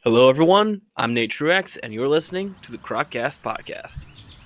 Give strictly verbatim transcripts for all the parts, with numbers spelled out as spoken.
Hello, everyone. I'm Nate Truex, and you're listening to the Croccast Podcast.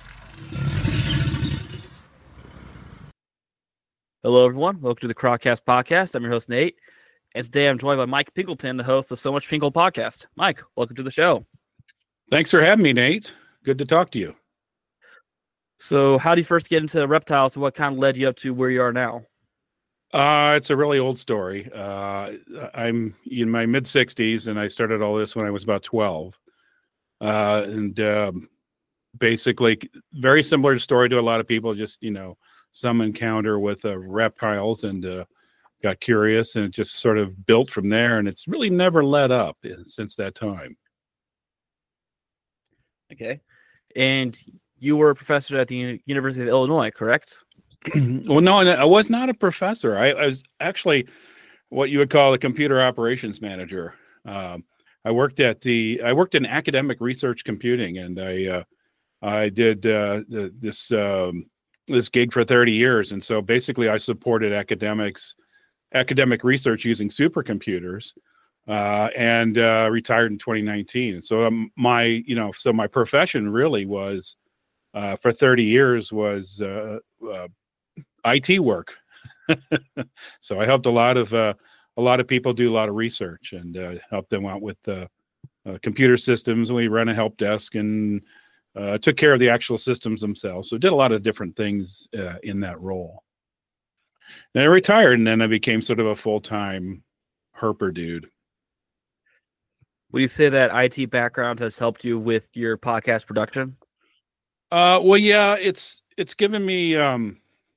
Hello, everyone. Welcome to the Croccast Podcast. I'm your host, Nate, and today I'm joined by Mike Pinkleton, the host of So Much Pinkle Podcast. Mike, welcome to the show. Thanks for having me, Nate. Good to talk to you. So, how did you first get into reptiles, and what kind of led you up to where you are now? Uh, it's a really old story. Uh, I'm in my mid sixties, and I started all this when I was about twelve. Uh, and um, basically, very similar story to a lot of people. Just you know, some encounter with uh, reptiles, and uh, got curious, and it just sort of built from there. And it's really never let up since that time. Okay, and you were a professor at the University of Illinois, correct? Well, no, I was not a professor. I, I was actually what you would call a computer operations manager. Um, I worked at the I worked in academic research computing, and I uh, I did uh, the, this um, this gig for thirty years. And so basically, I supported academics academic research using supercomputers, uh, and uh, retired in twenty nineteen. And so um, my you know so my profession really was uh, for thirty years was uh, uh, I T work. So I helped a lot of uh, a lot of people do a lot of research, and uh, helped them out with uh, uh, computer systems. We ran a help desk and uh, took care of the actual systems themselves. So did a lot of different things uh, in that role. Then I retired, and then I became sort of a full-time herper dude. Would you say that I T background has helped you with your podcast production? Uh, well, yeah, it's it's given me um,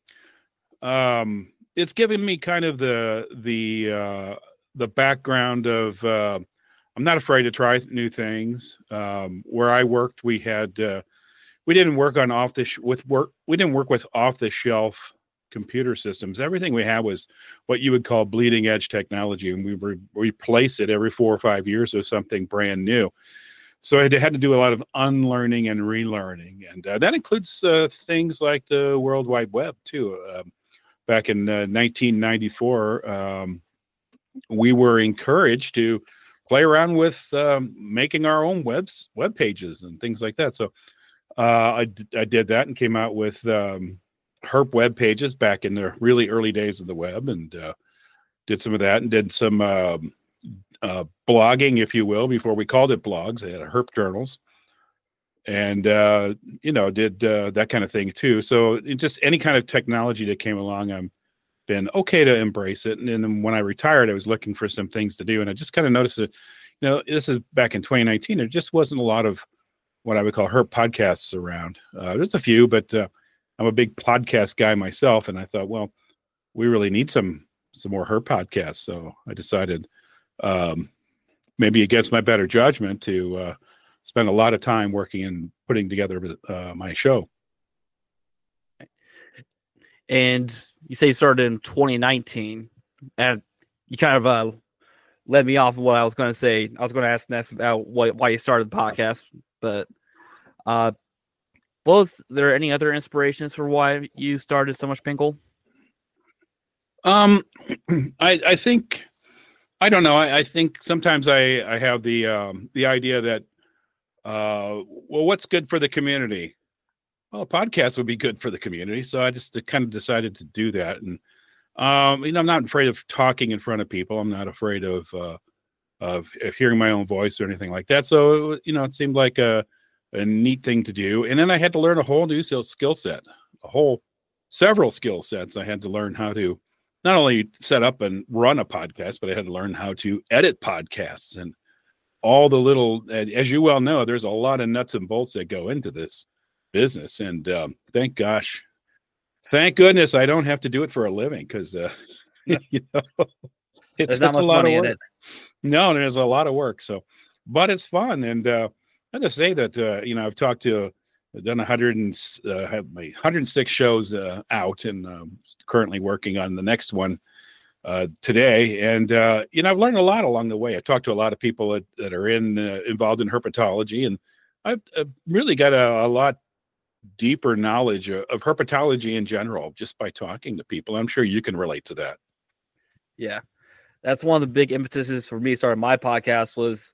um, it's given me kind of the the uh, the background of uh, I'm not afraid to try new things. Um, where I worked, we had uh, we didn't work on off the sh- with work we didn't work with off the shelf computer systems. Everything we had was what you would call bleeding edge technology, and we re- replace it every four or five years with something brand new. So I had to do a lot of unlearning and relearning, and uh, that includes uh, things like the World Wide Web too. Um, back in uh, nineteen ninety-four, um, we were encouraged to play around with um, making our own webs, web pages and things like that. So uh, I, d- I did that and came out with um, Herp web pages back in the really early days of the web, and uh, did some of that, and did some um, uh, blogging, if you will, before we called it blogs. They had a Herp journals, and uh, you know, did uh, that kind of thing too. So it just any kind of technology that came along, I'm been okay to embrace it. And then when I retired, I was looking for some things to do, and I just kind of noticed that, you know, this is back in twenty nineteen. There just wasn't a lot of what I would call Herp podcasts around. Uh, there's a few, but uh, I'm a big podcast guy myself, and I thought, well, we really need some some more Herp podcasts. So I decided, um, maybe against my better judgment, to uh, spend a lot of time working and putting together uh, my show. And you say you started in twenty nineteen, and you kind of uh, led me off of what I was going to say. I was going to ask next about what, why you started the podcast, but uh, was there any other inspirations for why you started So Much Pinkle? Um, I, I think, I don't know. I, I think sometimes I, I have the, um, the idea that, uh, well, what's good for the community? Well, a podcast would be good for the community. So I just kind of decided to do that. And, um, you know, I'm not afraid of talking in front of people. I'm not afraid of, uh, of, of hearing my own voice or anything like that. So, you know, it seemed like a, a neat thing to do. And then I had to learn a whole new skill set, a whole several skill sets. I had to learn how to not only set up and run a podcast, but I had to learn how to edit podcasts and all the little, as you well know, there's a lot of nuts and bolts that go into this business. And um, thank gosh, thank goodness I don't have to do it for a living, because uh, you know, it's, There's not it's much a lot money of work. in it. No, there's a lot of work. So, but it's fun. And uh, I have to say that, uh, you know, I've talked to, I've done one hundred and uh, have my one hundred six shows uh, out, and um, currently working on the next one uh, today. And, uh, you know, I've learned a lot along the way. I talked to a lot of people that, that are in uh, involved in herpetology, and I've, I've really got a, a lot deeper knowledge of, of herpetology in general, just by talking to people. I'm sure you can relate to that. Yeah. That's one of the big impetuses for me starting my podcast, was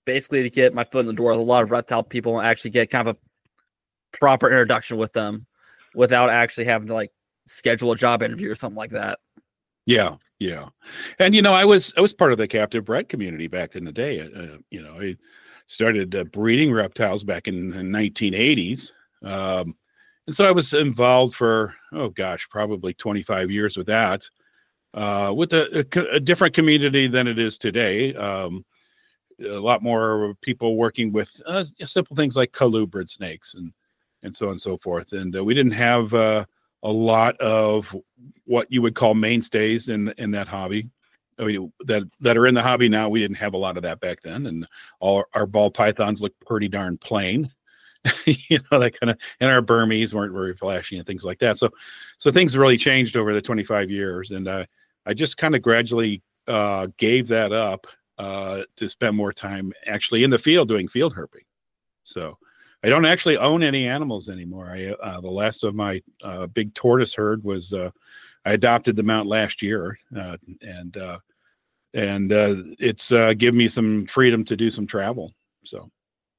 basically to get my foot in the door with a lot of reptile people and actually get kind of a proper introduction with them without actually having to like schedule a job interview or something like that. Yeah, yeah, and you know, I was I was part of the captive bred community back in the day. Uh, you know, I started uh, breeding reptiles back in the nineteen eighties, um, and so I was involved for oh gosh, probably twenty-five years with that, uh, with a, a, a different community than it is today. Um, a lot more people working with uh, simple things like colubrid snakes and and so on and so forth, and uh, we didn't have uh, a lot of what you would call mainstays in in that hobby. I mean, that that are in the hobby now. We didn't have a lot of that back then, and all our, our ball pythons looked pretty darn plain, you know, that kind of. And our Burmese weren't very flashy and things like that. So, so things really changed over the twenty-five years, and uh, I just kind of gradually uh, gave that up uh, to spend more time actually in the field doing field herping. So. I don't actually own any animals anymore. I, uh, the last of my uh, big tortoise herd was, uh, I adopted them out last year, uh, and uh, and uh, it's uh, given me some freedom to do some travel. So,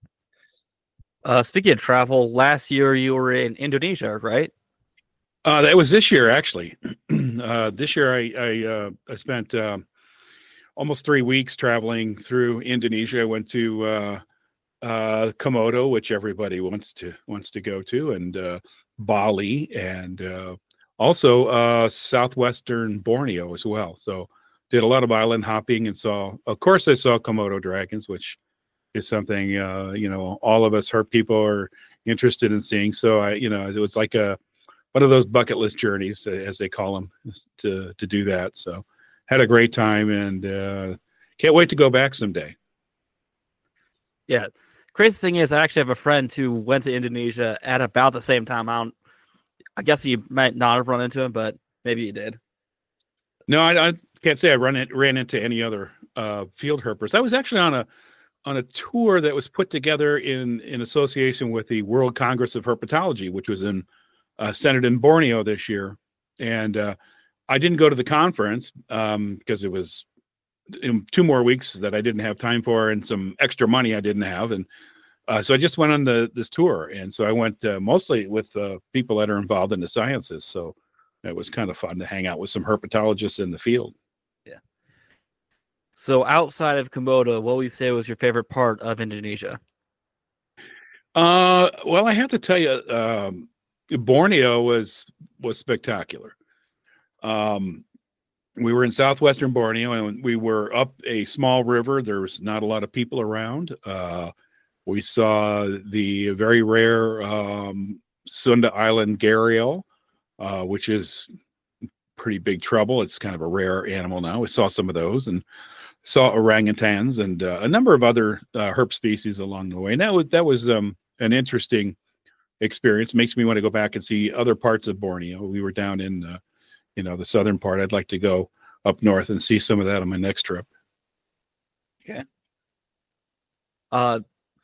uh, speaking of travel, last year you were in Indonesia, right? Uh, that was this year, actually. uh, this year, I I, uh, I spent uh, almost three weeks traveling through Indonesia. I went to uh, uh Komodo, which everybody wants to wants to go to, and uh Bali, and uh also uh southwestern Borneo as well. So did a lot of island hopping and saw, of course, I saw Komodo dragons, which is something uh you know all of us herp people are interested in seeing. So I you know it was like a one of those bucket list journeys, as they call them, to to do that. So had a great time, and uh can't wait to go back someday. Yeah. Crazy thing is, I actually have a friend who went to Indonesia at about the same time. I don't, I guess you might not have run into him, but maybe you did. No, I, I can't say I run it, ran into any other uh, field herpers. I was actually on a on a tour that was put together in in association with the World Congress of Herpetology, which was in uh, centered in Borneo this year. And uh, I didn't go to the conference um, because it was in two more weeks that I didn't have time for, and some extra money I didn't have. And uh, so I just went on the, this tour. And so I went uh, mostly with uh, people that are involved in the sciences. So it was kind of fun to hang out with some herpetologists in the field. Yeah. So outside of Komodo, what would you say was your favorite part of Indonesia? Uh, well, I have to tell you, um, Borneo was, was spectacular. Um, We were in southwestern Borneo, and we were up a small river. There was not a lot of people around. Uh, we saw the very rare um, Sunda Island gharial, uh, which is pretty big trouble. It's kind of a rare animal now. We saw some of those, and saw orangutans and uh, a number of other uh, herp species along the way. And that was that was um, an interesting experience. Makes me want to go back and see other parts of Borneo. We were down in uh, you know, the southern part. I'd like to go up north and see some of that on my next trip. Okay. Uh,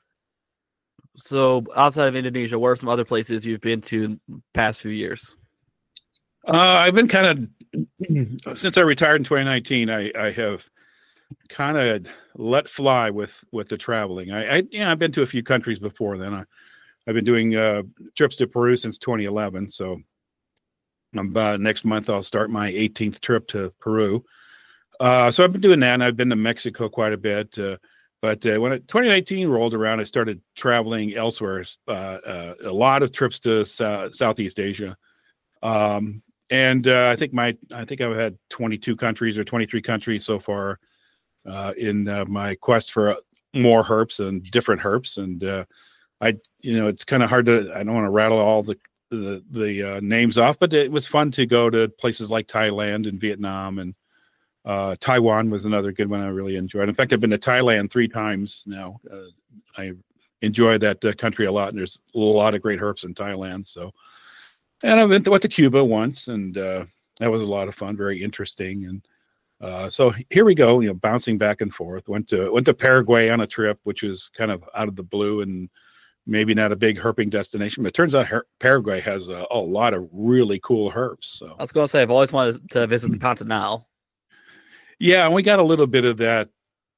so outside of Indonesia, what are some other places you've been to in the past few years? Uh, I've been kind of, since I retired in twenty nineteen, I, I have kind of let fly with, with the traveling. I, I, yeah, I've been to a few countries before then. I, I've been doing uh, trips to Peru since twenty eleven. So Uh, next month, I'll start my eighteenth trip to Peru. Uh, so I've been doing that, and I've been to Mexico quite a bit. Uh, but uh, when it, twenty nineteen rolled around, I started traveling elsewhere. Uh, uh, a lot of trips to so- Southeast Asia, um, and uh, I think my I think I've had twenty-two countries or twenty-three countries so far uh, in uh, my quest for more herps and different herps. And uh, I, you know, it's kind of hard to. I don't want to rattle all the the the uh, names off, but it was fun to go to places like Thailand and Vietnam, and uh, Taiwan was another good one I really enjoyed. In fact, I've been to Thailand three times now. Uh, I enjoy that uh, country a lot, and there's a lot of great herps in Thailand. So, and I went to, went to Cuba once, and uh, that was a lot of fun, very interesting. And uh, so here we go, you know, bouncing back and forth. Went to went to Paraguay on a trip, which was kind of out of the blue and maybe not a big herping destination, but it turns out her- Paraguay has a, a lot of really cool herps. So I was going to say, I've always wanted to visit the Pantanal. Yeah, and we got a little bit of that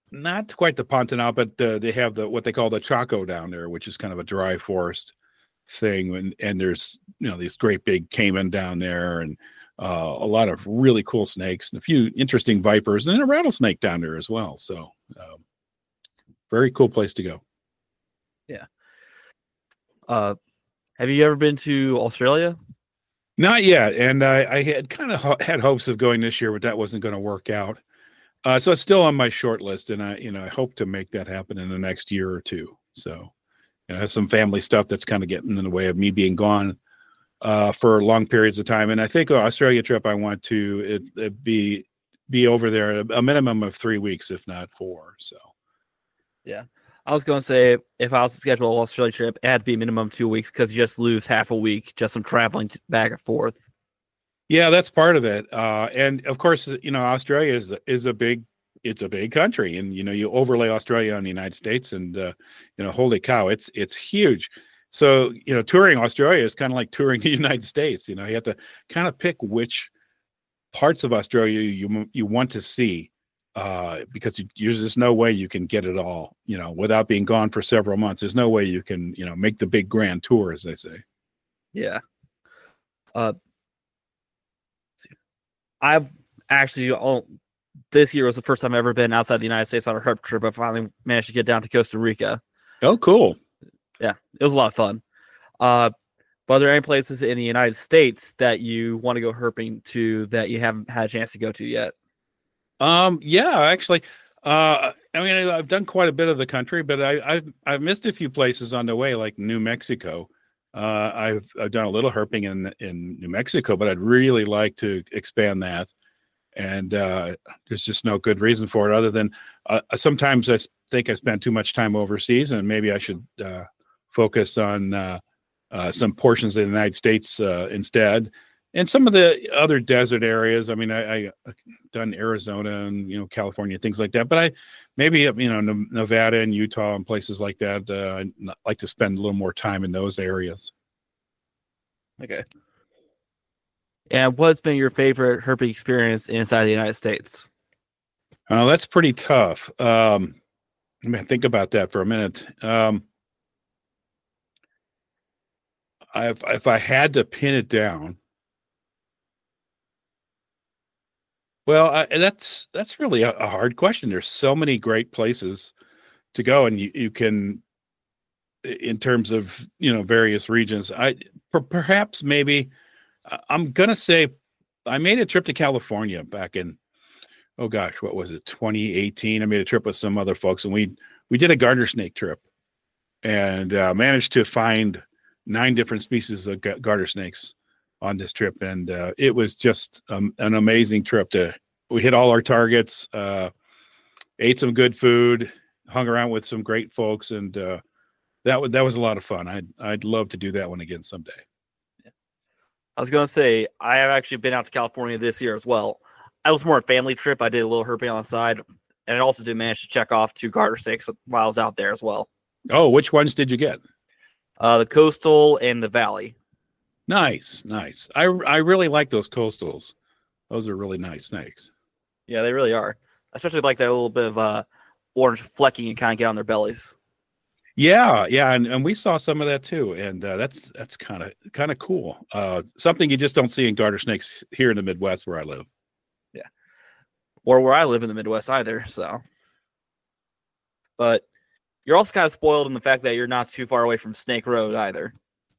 not quite the Pantanal, but uh, they have the what they call the Chaco down there, which is kind of a dry forest thing. And and there's you know these great big caiman down there, and uh, a lot of really cool snakes, and a few interesting vipers, and a rattlesnake down there as well. So, um, very cool place to go. Yeah. Uh, have you ever been to Australia? Not yet, and I, I had kind of ho- had hopes of going this year, but that wasn't going to work out. Uh, so it's still on my short list, and I, you know, I hope to make that happen in the next year or two. So, you know, I have some family stuff that's kind of getting in the way of me being gone uh, for long periods of time. And I think an Australia trip I want to it, it be be over there a minimum of three weeks, if not four. So, yeah, I was going to say if I was to schedule an Australia trip, it had to be minimum two weeks because you just lose half a week just from traveling back and forth. Yeah, that's part of it. Uh, and of course, you know, Australia is is a big, it's a big country, and you know, you overlay Australia on the United States, and uh, you know, holy cow, it's it's huge. So you know, touring Australia is kind of like touring the United States. You know, you have to kind of pick which parts of Australia you you want to see, uh, because you, there's just no way you can get it all. You know, without being gone for several months, there's no way you can you know make the big grand tour, as they say. Yeah. Uh. I've actually, oh, this year was the first time I've ever been outside the United States on a herp trip. I finally managed to get down to Costa Rica. Oh, cool. Yeah, it was a lot of fun. Uh, but are there any places in the United States that you want to go herping to that you haven't had a chance to go to yet? Um, yeah, actually, uh, I mean, I've done quite a bit of the country, but I, I've, I've missed a few places on the way, like New Mexico. Uh, I've I've done a little herping in in New Mexico, but I'd really like to expand that. And uh, there's just no good reason for it other than uh, sometimes I think I spend too much time overseas, and maybe I should uh, focus on uh, uh, some portions of the United States uh, instead. And some of the other desert areas. I mean, I, I done Arizona and you know California, things like that. But I maybe you know Nevada and Utah and places like that. Uh, I'd like to spend a little more time in those areas. Okay. And what's been your favorite herping experience inside the United States? Uh, that's pretty tough. Um, let me think about that for a minute. Um, I've, if I had to pin it down. Well, I, that's that's really a, a hard question. There's so many great places to go, and you, you can, in terms of you know various regions. I per, perhaps maybe I'm gonna say I made a trip to California back in oh gosh, what was it, twenty eighteen? I made a trip with some other folks, and we we did a garter snake trip, and uh, managed to find nine different species of garter snakes on this trip, and uh, it was just um, an amazing trip. To we hit all our targets, uh, ate some good food, hung around with some great folks, and uh, that was that was a lot of fun. I'd I'd love to do that one again someday. Yeah. I was gonna say I have actually been out to California this year as well. I was more a family trip. I did a little herping on the side, and I also did manage to check off two garter snakes while I was out there as well. Oh, which ones did you get? Uh, the coastal and the valley. Nice, nice. I I really like those coastals. Those are really nice snakes. Yeah, they really are. I especially like that little bit of uh, orange flecking and kind of get on their bellies. Yeah, yeah, and, and we saw some of that too, and uh, that's that's kind of kind of cool. Uh, something you just don't see in garter snakes here in the Midwest where I live. Yeah, or where I live in the Midwest either. So, but you're also kind of spoiled in the fact that you're not too far away from Snake Road either.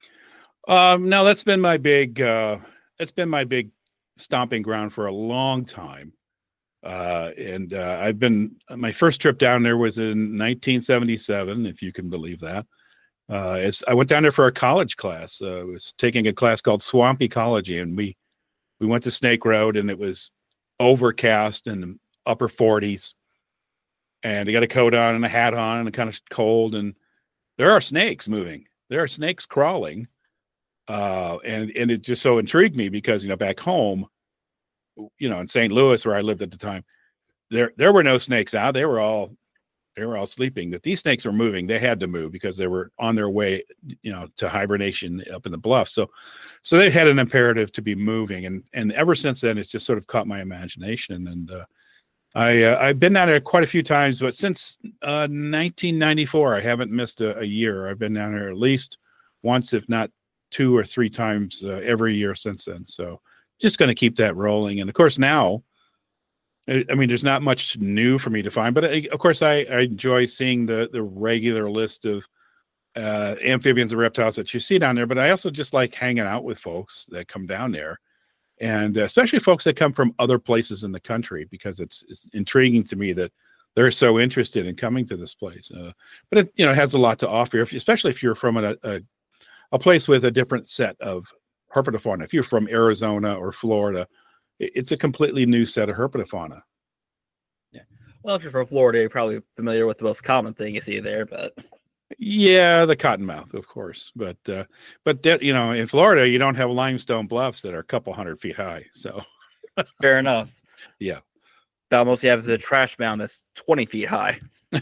Um, no, that's been my big, uh, that's been my big stomping ground for a long time. Uh, and, uh, I've been, my first trip down there was in nineteen seventy-seven, if you can believe that. Uh, it's, I went down there for a college class. Uh, I was taking a class called Swamp Ecology, and we, we went to Snake Road, and it was overcast in the upper forties, and I got a coat on and a hat on and kind of cold. And there are snakes moving. There are snakes crawling. Uh, and, and it just so intrigued me because, you know, back home, you know, in Saint Louis where I lived at the time, there, there were no snakes out. They were all, they were all sleeping. That these snakes were moving. They had to move because they were on their way, you know, to hibernation up in the bluff. So, so they had an imperative to be moving. And, and ever since then, it's just sort of caught my imagination. And, uh, I uh, I've been down there quite a few times, but since uh, nineteen ninety-four, I haven't missed a, a year. I've been down there at least once, if not two or three times uh, every year since then. So just going to keep that rolling. And of course, now, I, I mean, there's not much new for me to find, but I, of course, I, I enjoy seeing the the regular list of uh, amphibians and reptiles that you see down there. But I also just like hanging out with folks that come down there. And especially folks that come from other places in the country, because it's, it's intriguing to me that they're so interested in coming to this place. Uh, but it, you know, it has a lot to offer, if, especially if you're from a, a, a place with a different set of herpetofauna. If you're from Arizona or Florida, it, it's a completely new set of herpetofauna. Yeah. Well, if you're from Florida, you're probably familiar with the most common thing you see there, but... Yeah, the cottonmouth, of course, but uh, but that, you know, in Florida, you don't have limestone bluffs that are a couple hundred feet high. So fair enough. Yeah, but almost you have the trash mound that's twenty feet high.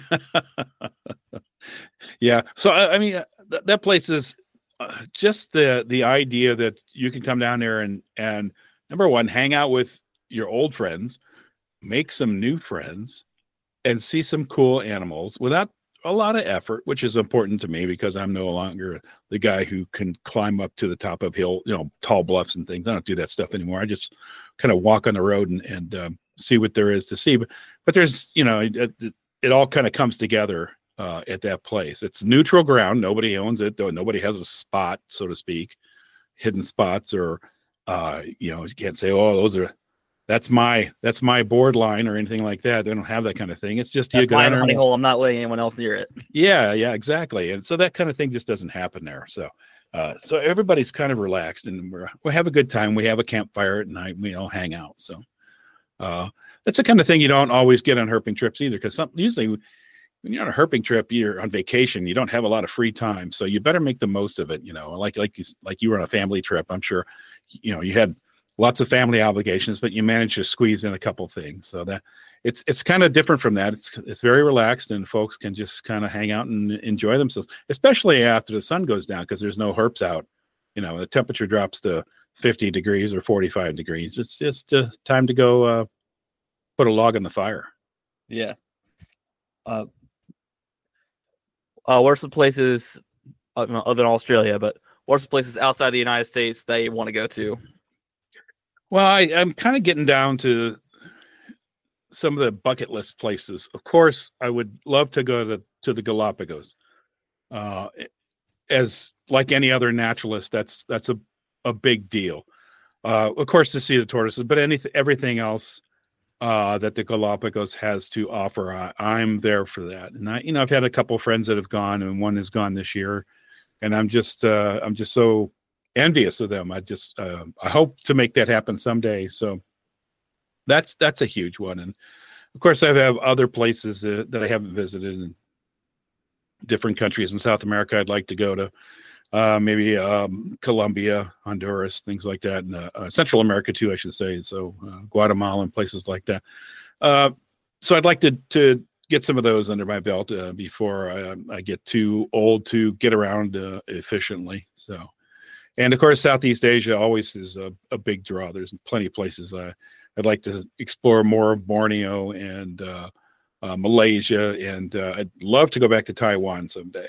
Yeah, so I, I mean, th- that place is uh, just the the idea that you can come down there and and number one, hang out with your old friends, make some new friends, and see some cool animals without a lot of effort, which is important to me because I'm no longer the guy who can climb up to the top of hill, you know, tall bluffs and things. I don't do that stuff anymore. I just kind of walk on the road and, and um, see what there is to see. But, but there's, you know, it, it, it all kind of comes together uh, at that place. It's neutral ground. Nobody owns it, though. Nobody has a spot, so to speak, hidden spots, or, uh, you know, you can't say, oh, those are, that's my that's my board line or anything like that. They don't have that kind of thing. It's just that's you go my down there honey and, hole. I'm not letting anyone else near it. Yeah, yeah, exactly. And so that kind of thing just doesn't happen there. So, uh, so everybody's kind of relaxed, and we're we have a good time. We have a campfire at night. We all hang out. So, uh, that's the kind of thing you don't always get on herping trips either, because some usually when you're on a herping trip, you're on vacation. You don't have a lot of free time, so you better make the most of it. You know, like like you like you were on a family trip. I'm sure, you know, you had lots of family obligations, but you managed to squeeze in a couple things. So that it's it's kind of different from that. It's it's very relaxed, and folks can just kind of hang out and enjoy themselves, especially after the sun goes down, because there's no herps out. You know, the temperature drops to fifty degrees or forty-five degrees. It's just uh, time to go uh, put a log on the fire. Yeah. Uh, uh, what are some places, uh, other than Australia, but what are some places outside the United States that you want to go to? Well, I, I'm kind of getting down to some of the bucket list places. Of course, I would love to go to, to the Galapagos. Uh, as like any other naturalist, that's that's a, a big deal. Uh, of course, to see the tortoises, but anything, everything else uh, that the Galapagos has to offer, I, I'm there for that. And I, you know, I've had a couple of friends that have gone, and one has gone this year, and I'm just uh, I'm just so envious of them. I just uh, I hope to make that happen someday. So that's that's a huge one. And of course, I have other places uh, that I haven't visited in different countries in South America. I'd like to go to uh, maybe um, Colombia, Honduras, things like that, and uh, uh, Central America too, I should say. So uh, Guatemala and places like that. Uh, so I'd like to to get some of those under my belt uh, before I, I get too old to get around uh, efficiently. So. And of course, Southeast Asia always is a, a big draw. There's plenty of places uh, I'd like to explore more of Borneo and uh, uh, Malaysia, and uh, I'd love to go back to Taiwan someday.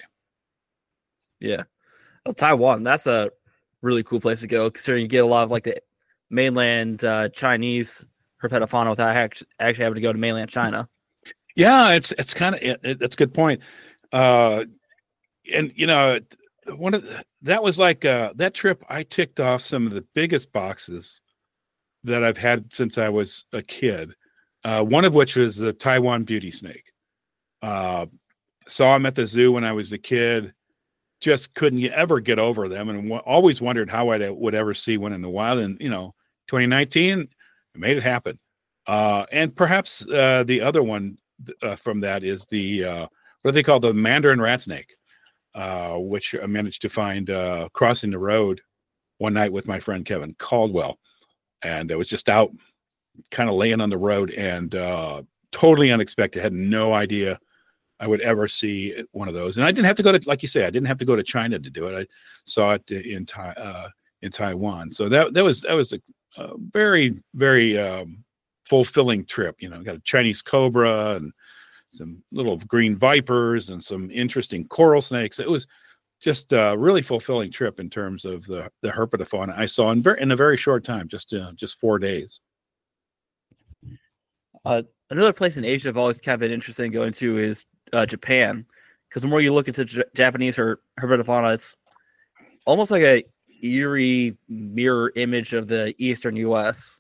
Yeah, well, Taiwan, that's a really cool place to go, considering you get a lot of like the mainland uh, Chinese herpetofauna without actually having to go to mainland China. Yeah, it's it's kind of it, it, that's a good point. Uh, and you know. One of the, that was like uh, that trip. I ticked off some of the biggest boxes that I've had since I was a kid. Uh, one of which was the Taiwan beauty snake. Uh, saw him at the zoo when I was a kid. Just couldn't ever get over them, and w- always wondered how I would ever see one in the wild. And you know, twenty nineteen, I made it happen. Uh, and perhaps uh, the other one uh, from that is the uh, what do they call the Mandarin rat snake. Uh, which I managed to find uh, crossing the road one night with my friend Kevin Caldwell. And I was just out kind of laying on the road, and uh, totally unexpected. Had no idea I would ever see one of those. And I didn't have to go to, like you say, I didn't have to go to China to do it. I saw it in uh, in Taiwan. So that that was that was a, a very very um, fulfilling trip. You know, got a Chinese cobra and some little green vipers and some interesting coral snakes. It was just a really fulfilling trip in terms of the the herpetofauna I saw in very in a very short time, just uh, just four days. Uh, another place in Asia I've always kind of been interested in going to is uh, Japan, because the more you look into J- Japanese her herpetofauna, it's almost like a eerie mirror image of the Eastern U S.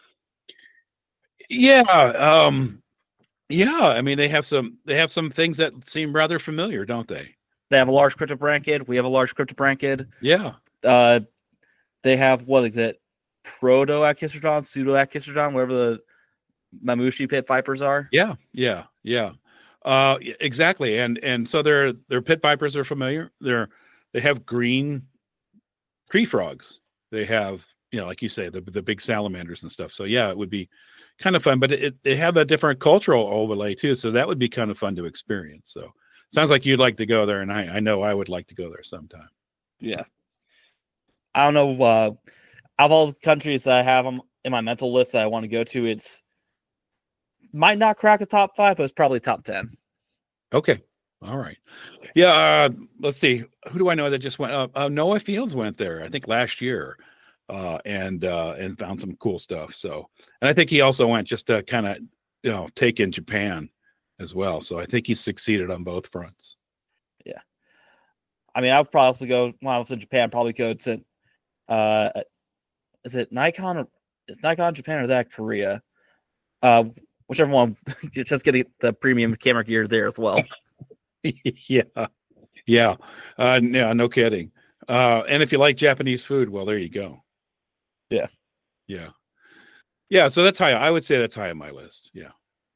Yeah, um, yeah. I mean, they have some they have some things that seem rather familiar, don't they? They have a large cryptobranchid. We have a large cryptobranchid. Yeah. Uh, they have what is it? Proto-Achistrodon, pseudo-Achistrodon, whatever the Mamushi pit vipers are. Yeah, yeah, yeah. Uh, y- exactly. And and so their their pit vipers are familiar. They're they have green tree frogs. They have, you know, like you say, the the big salamanders and stuff. So yeah, it would be kind of fun. But it, they have a different cultural overlay too. So that would be kind of fun to experience. So sounds like you'd like to go there, and I I know I would like to go there sometime. Yeah. I don't know. Uh, out of all the countries that I have on, in my mental list that I want to go to, it's might not crack a top five, but it's probably top ten. Okay. All right. Yeah. Uh, let's see. Who do I know that just went? Uh, uh, Noah Fields went there, I think, last year, uh, and uh, and found some cool stuff. So, and I think he also went just to kind of, you know, take in Japan as well. So I think he succeeded on both fronts. Yeah. I mean, I would probably also go when I was in Japan. Probably go to, uh, is it Nikon or is Nikon Japan or that Korea? Uh, whichever one. Just get the, the premium camera gear there as well. yeah, yeah, uh, yeah. No kidding. Uh, and if you like Japanese food, well, there you go. Yeah, yeah, yeah. So that's high. I would say that's high on my list. Yeah.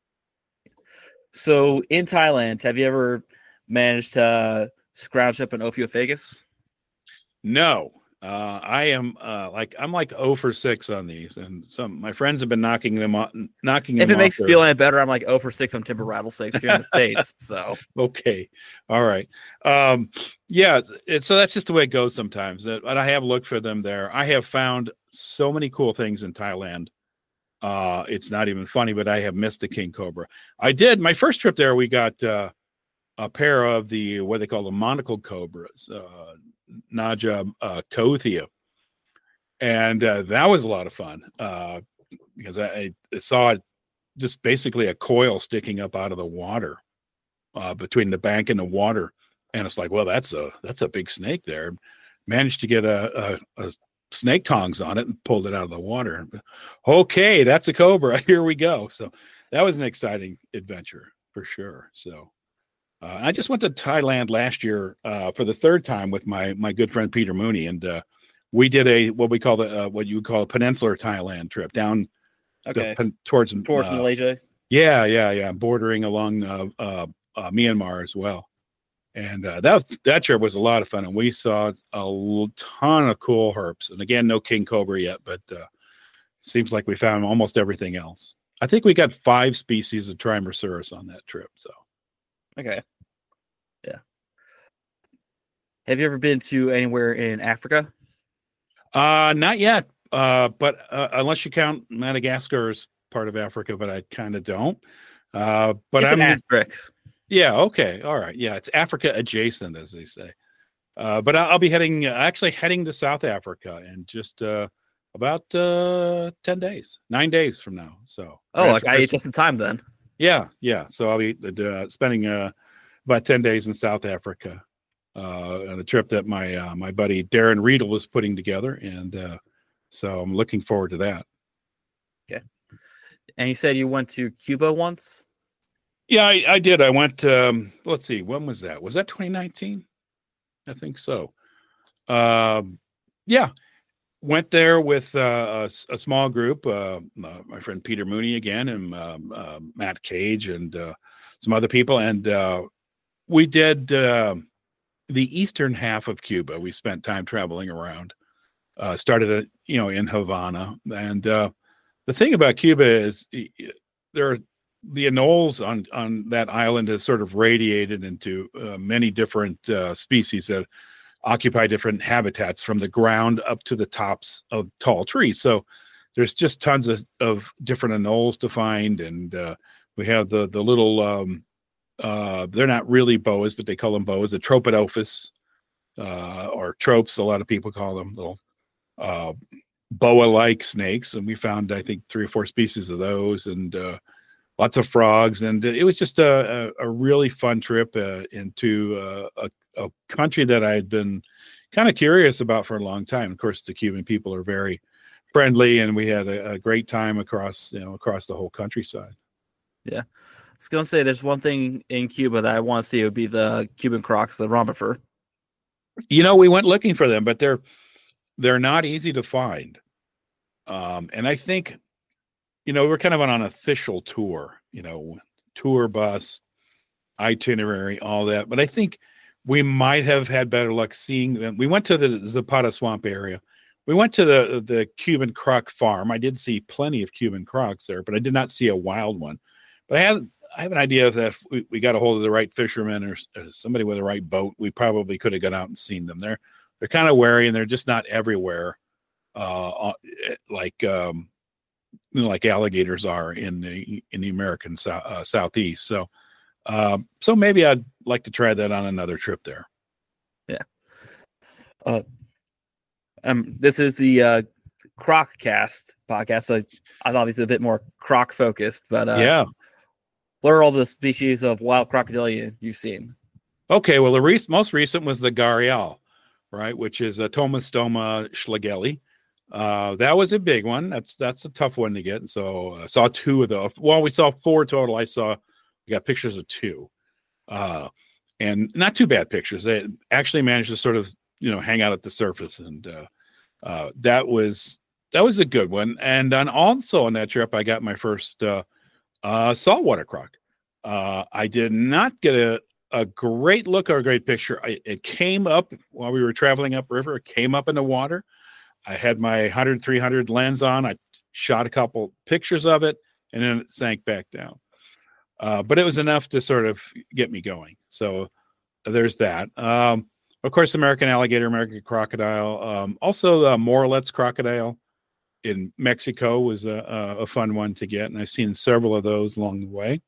So in Thailand, have you ever managed to scrounge up an Ophiophagus? No, uh, I am uh, like I'm like zero for six on these, and some my friends have been knocking them off. Knocking if them it makes their... feeling better, I'm like zero for six on timber rattlesnakes here in the States. So okay, all right, um, yeah. It, so that's just the way it goes sometimes. But I have looked for them there. I have found so many cool things in Thailand. Uh, it's not even funny, but I have missed the king cobra. I did my first trip there. We got uh, a pair of the what they call the monocled cobras. Uh, Naja uh, Kothia. And uh, that was a lot of fun uh, because I, I saw just basically a coil sticking up out of the water uh, between the bank and the water. And it's like, well, that's a that's a big snake there. Managed to get a, a, a snake tongs on it and pulled it out of the water. Okay, that's a cobra. Here we go. So that was an exciting adventure for sure. So Uh, I just went to Thailand last year uh, for the third time with my my good friend Peter Mooney, and uh, we did a what we call the uh, what you would call a peninsular Thailand trip down okay. the, towards towards uh, Malaysia. Yeah, yeah, yeah, bordering along uh, uh, uh, Myanmar as well, and uh, that that trip was a lot of fun, and we saw a ton of cool herps, and again, no king cobra yet, but uh, seems like we found almost everything else. I think we got five species of Trimeresurus on that trip, so. Okay. Yeah. Have you ever been to anywhere in Africa? Uh, not yet. Uh, but uh, unless you count Madagascar as part of Africa, but I kind of don't. Uh, but it's I'm an asterisk. Yeah. Okay. All right. Yeah, it's Africa adjacent, as they say. Uh, but I'll, I'll be heading, uh, actually heading to South Africa in just uh, about uh, ten days, nine days from now. So. Oh, right like I ate just in time then. Yeah, yeah. So I'll be uh, spending uh, about ten days in South Africa uh, on a trip that my uh, my buddy Darren Riedel is putting together, and uh, so I'm looking forward to that. Okay. And you said you went to Cuba once? Yeah, I, I did. I went. Um, let's see, when was that? Was that twenty nineteen? I think so. Um, yeah. Went there with uh, a, a small group, uh, uh, my friend Peter Mooney again, and um, uh, Matt Cage, and uh, some other people. And uh, we did uh, the eastern half of Cuba. We spent time traveling around. Uh, started, at, you know, in Havana. And uh, the thing about Cuba is there are the anoles on, on that island have sort of radiated into uh, many different uh, species that occupy different habitats from the ground up to the tops of tall trees. So there's just tons of, of different anoles to find. And uh, we have the, the little, um, uh, they're not really boas, but they call them boas, the Tropidophis, uh, or tropes. A lot of people call them little uh, boa-like snakes. And we found, I think, three or four species of those, and uh, lots of frogs. And it was just a, a, a really fun trip uh, into uh, a, a country that I had been kind of curious about for a long time. Of course, the Cuban people are very friendly, and we had a, a great time across, you know, across the whole countryside. Yeah. I was going to say, there's one thing in Cuba that I want to see. It would be the Cuban crocs, the Rombifer. You know, we went looking for them, but they're, they're not easy to find. Um, and I think, you know, we're kind of on an official tour, you know, tour bus, itinerary, all that. But I think we might have had better luck seeing them. We went to the Zapata Swamp area. We went to the, the Cuban croc farm. I did see plenty of Cuban crocs there, but I did not see a wild one. But I have, I have an idea that if we, we got a hold of the right fisherman, or, or somebody with the right boat, we probably could have gone out and seen them. They're, they're kind of wary, and they're just not everywhere. Uh, like, um, you know, like alligators are in the, in the American so, uh, Southeast. So, um, so maybe I'd like to try that on another trip there. Yeah. Uh, um, this is the uh, Croc Cast podcast, so I thought it's a bit more croc focused. But uh, yeah, what are all the species of wild crocodile you've seen? Okay, well, the re- most recent was the gharial, right, which is a Tomistoma schlegeli. Uh, that was a big one. That's that's a tough one to get. And so I uh, saw two of those. Well, we saw four total. I saw, we got pictures of two, uh, and not too bad pictures. They actually managed to sort of, you know, hang out at the surface, and uh, uh, that was that was a good one. And then also on that trip, I got my first uh, uh, saltwater croc. Uh, I did not get a a great look or a great picture. I, it came up while we were traveling upriver. It came up in the water. I had my one hundred three hundred lens on. I shot a couple pictures of it, and then it sank back down. Uh, but it was enough to sort of get me going. So there's that. Um, of course, American alligator, American crocodile. Um, also, the Morelet's crocodile in Mexico was a, a, a fun one to get. And I've seen several of those along the way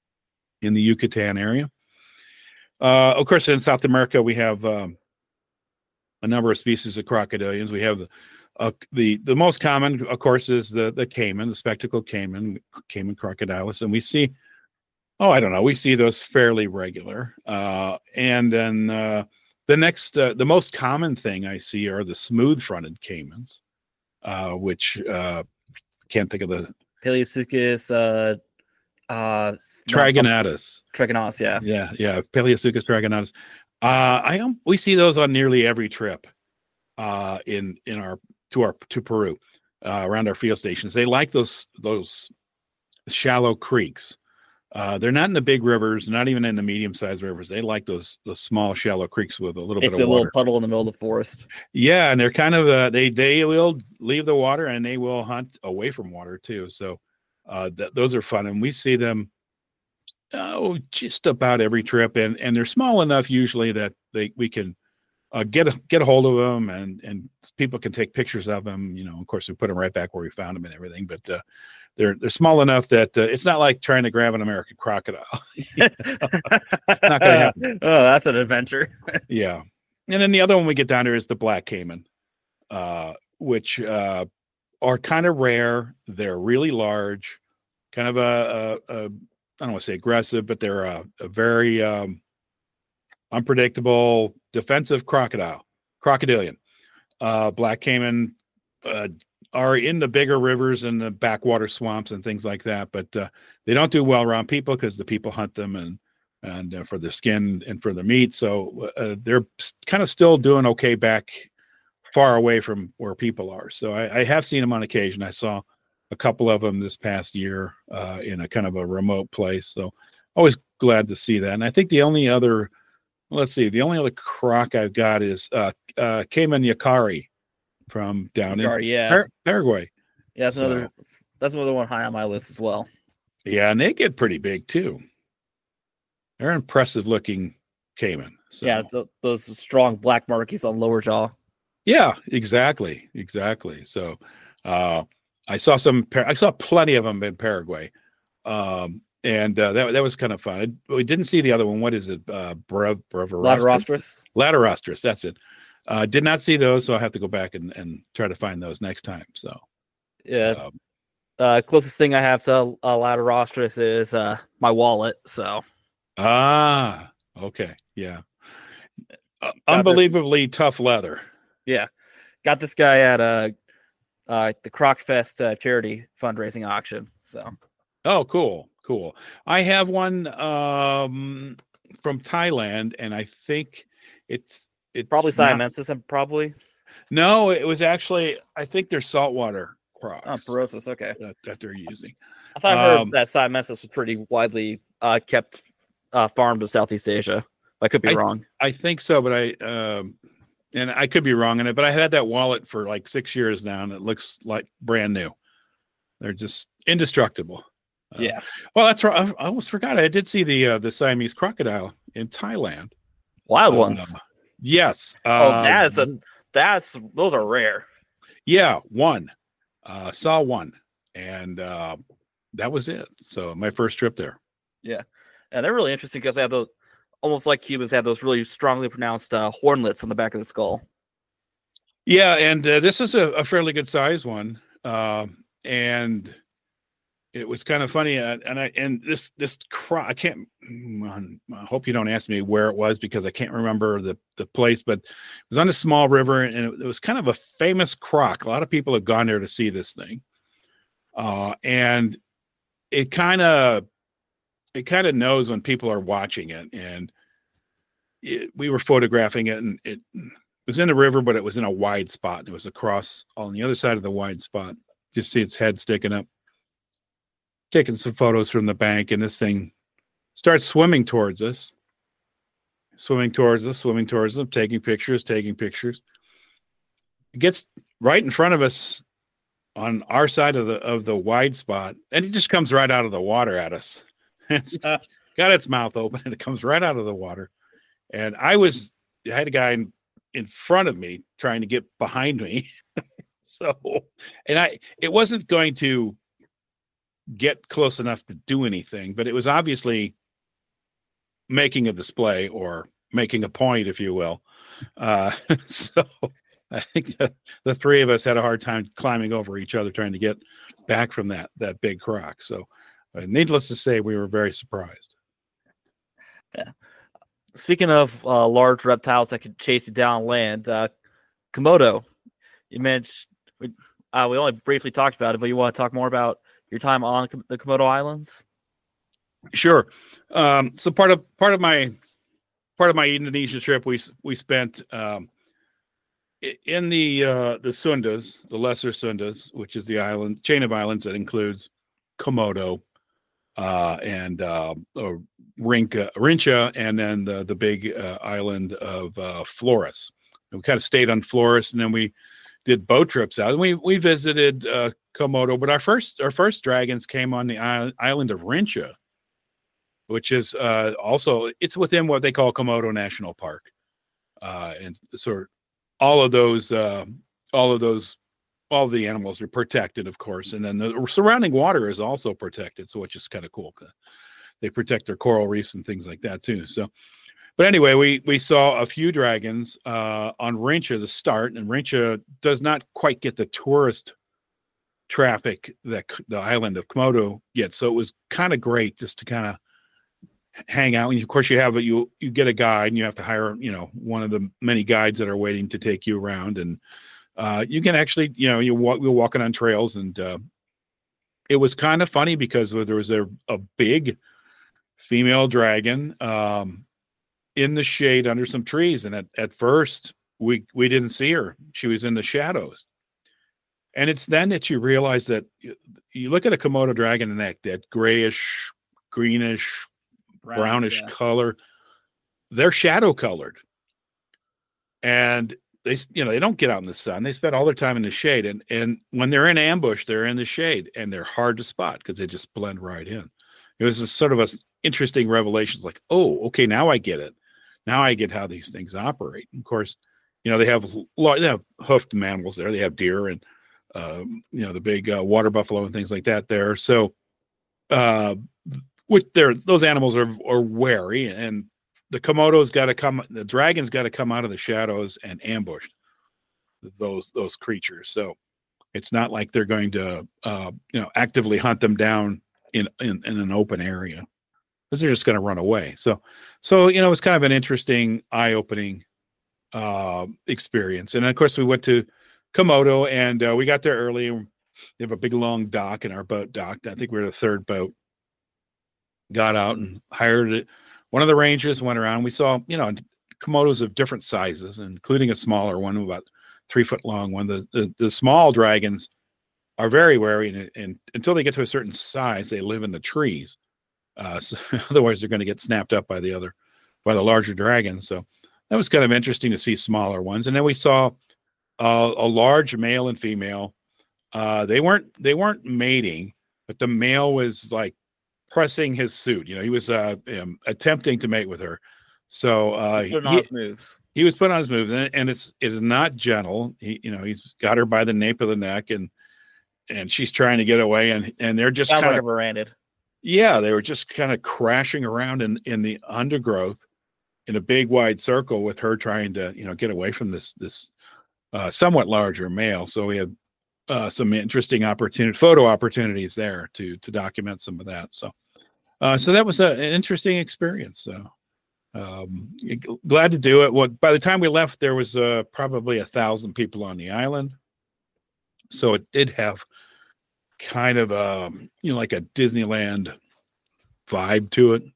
in the Yucatan area. Uh, of course, in South America, we have um, a number of species of crocodilians. We have the, uh, the the most common, of course, is the the caiman, the spectacled caiman, Caiman crocodilis, and we see, oh, I don't know, we see those fairly regular. Uh, and then uh, the next, uh, the most common thing I see are the smooth-fronted caimans, uh, which uh, can't think of the Paleosuchus, uh, uh, Trigonatus. Trigonatus, yeah, yeah, yeah, Paleosuchus trigonatus. Uh, I um, we see those on nearly every trip uh, in in our to our to Peru uh, around our field stations. They like those those shallow creeks. Uh, they're not in the big rivers, not even in the medium sized rivers. They like those those small shallow creeks with a little it's bit of water. It's a little puddle in the middle of the forest. Yeah, and they're kind of uh, they they will leave the water, and they will hunt away from water too. So uh, th- those are fun, and we see them. Oh, just about every trip, and and they're small enough usually that they we can uh, get a get a hold of them, and and people can take pictures of them. You know, of course, we put them right back where we found them and everything. But uh, they're they're small enough that uh, it's not like trying to grab an American crocodile. Not going to happen. Oh, that's an adventure. Yeah, and then the other one we get down to is the black caiman, uh, which uh, are kind of rare. They're really large, kind of a, a, a I don't want to say aggressive, but they're a, a very um, unpredictable defensive crocodile, crocodilian. Uh, black caiman uh, are in the bigger rivers and the backwater swamps and things like that, but uh, they don't do well around people because the people hunt them and and uh, for their skin and for the meat. So uh, they're kind of still doing okay back far away from where people are. So I, I have seen them on occasion. I saw a couple of them this past year uh, in a kind of a remote place. So always glad to see that. And I think the only other, let's see, the only other croc I've got is uh, uh, Caiman yacari from down Yacari, in yeah. Par- Paraguay. Yeah, that's So, another that's another one high on my list as well. Yeah, and they get pretty big too. They're impressive looking caiman. So. Yeah, th- those strong black markings on lower jaw. Yeah, exactly, exactly. So, uh, I saw some. I saw plenty of them in Paraguay, um, and uh, that that was kind of fun. I, we didn't see the other one. What is it? Uh, Brev Laterostris. Laterostris. That's it. Uh, did not see those, so I have to go back and, and try to find those next time. So yeah, um, uh, closest thing I have to uh, Laterostris is uh, my wallet. So ah, okay, yeah, uh, unbelievably this, tough leather. Yeah, got this guy at a. Uh, the Croc Fest uh, charity fundraising auction. So, oh, cool, cool. I have one um, from Thailand, and I think it's it's probably Siamensis. And probably no, it was actually I think they're saltwater crocs. Oh, Barosis. Okay, that, that they're using. I thought I heard um, that Siamensis was pretty widely uh, kept uh, farmed in Southeast Asia. I could be I, wrong. I think so, but I. Um, And I could be wrong in it, but I had that wallet for like six years now, and it looks like brand new. They're just indestructible. Yeah. Uh, well, that's right. I almost forgot. I did see the uh, the Siamese crocodile in Thailand. Wild ones. Uh, yes. Oh, uh, that's a that's those are rare. Yeah, one. Uh, saw one, and uh, that was it. So my first trip there. Yeah, and they're really interesting because they have those. Almost like Cubans have those really strongly pronounced uh, hornlets on the back of the skull. Yeah, and uh, this is a, a fairly good size one, uh, and it was kind of funny. Uh, and I and this this croc, I can't. I hope you don't ask me where it was because I can't remember the the place, but it was on a small river, and it, it was kind of a famous croc. A lot of people have gone there to see this thing, uh, and it kind of. It kind of knows when people are watching it, and it, we were photographing it, and it was in the river, but it was in a wide spot. It was across on the other side of the wide spot. Just see its head sticking up. Taking some photos from the bank, and this thing starts swimming towards us, swimming towards us, swimming towards us, taking pictures, taking pictures. It gets right in front of us on our side of the of the wide spot, and it just comes right out of the water at us. It's uh, got its mouth open and it comes right out of the water. And I was, I had a guy in, in front of me trying to get behind me. So, and I, it wasn't going to get close enough to do anything, but it was obviously making a display or making a point, if you will. Uh, so I think the, the three of us had a hard time climbing over each other, trying to get back from that, that big croc. So, Uh, needless to say, we were very surprised. Yeah. Speaking of uh, large reptiles that could chase you down land, uh, Komodo, you mentioned, we, uh, we only briefly talked about it, but you want to talk more about your time on the Komodo Islands? Sure. Um, so part of part of my part of my Indonesia trip, we we spent um, in the uh, the Sundas, the Lesser Sundas, which is the island chain of islands that includes Komodo. Uh, and uh, uh, Rinca, Rincha, and then the the big uh, island of uh, Flores. And we kind of stayed on Flores, and then we did boat trips out. And we we visited uh, Komodo, but our first our first dragons came on the island, island of Rincha, which is uh, also it's within what they call Komodo National Park, uh, and sort of all of those uh, all of those. All the animals are protected, of course, and then the surrounding water is also protected, so which is kind of cool. They protect their coral reefs and things like that too. So, but anyway, we we saw a few dragons uh, on Rincha to start, and Rincha does not quite get the tourist traffic that the island of Komodo gets. So it was kind of great just to kind of hang out. And of course, you have a, you you get a guide, and you have to hire you know one of the many guides that are waiting to take you around and. Uh, you can actually, you know, you walk, we were walking on trails, and uh, it was kind of funny because there was a, a big female dragon um, in the shade under some trees. And at, at first we, we didn't see her. She was in the shadows. And it's then that you realize that you look at a Komodo dragon and that, that grayish, greenish, Brown, brownish yeah. color, they're shadow colored. And they, you know, they don't get out in the sun. They spend all their time in the shade. And, and when they're in ambush, they're in the shade, and they're hard to spot because they just blend right in. It was a sort of a interesting revelation. It's like, oh, okay, now I get it. Now I get how these things operate. And of course, you know, they have they have hoofed mammals there. They have deer and uh, you know, the big uh, water buffalo and things like that there. So, uh, which they're those animals are are wary, and the Komodo's got to come, the dragon's got to come out of the shadows and ambush those those creatures. So it's not like they're going to uh, you know actively hunt them down in in, in an open area, because they're just going to run away. So so you know it's kind of an interesting, eye-opening uh, experience. And of course we went to Komodo, and uh, we got there early. They have a big long dock, and our boat docked. I think we were the third boat. Got out and hired it. One of the rangers went around. We saw, you know, Komodos of different sizes, including a smaller one, about three foot long one. The the, the small dragons are very wary, and, and until they get to a certain size, they live in the trees. Uh, so otherwise, they're going to get snapped up by the other, by the larger dragons. So that was kind of interesting to see smaller ones. And then we saw uh, a large male and female. Uh, they weren't they weren't mating, but the male was like pressing his suit. You know, he was uh, um, attempting to mate with her. So uh, He's putting he, on his moves. He was putting on his moves, and, and it's it is not gentle. He, you know, he's got her by the nape of the neck, and and she's trying to get away, and and they're just Sounds kind like of a veranded. Yeah, they were just kind of crashing around in in the undergrowth in a big wide circle, with her trying to you know get away from this this uh, somewhat larger male. So we had uh, some interesting opportunity photo opportunities there to to document some of that. So uh, so that was a, an interesting experience. So um, glad to do it. Well, by the time we left, there was uh, probably a thousand people on the island. So it did have kind of a you know like a Disneyland vibe to it.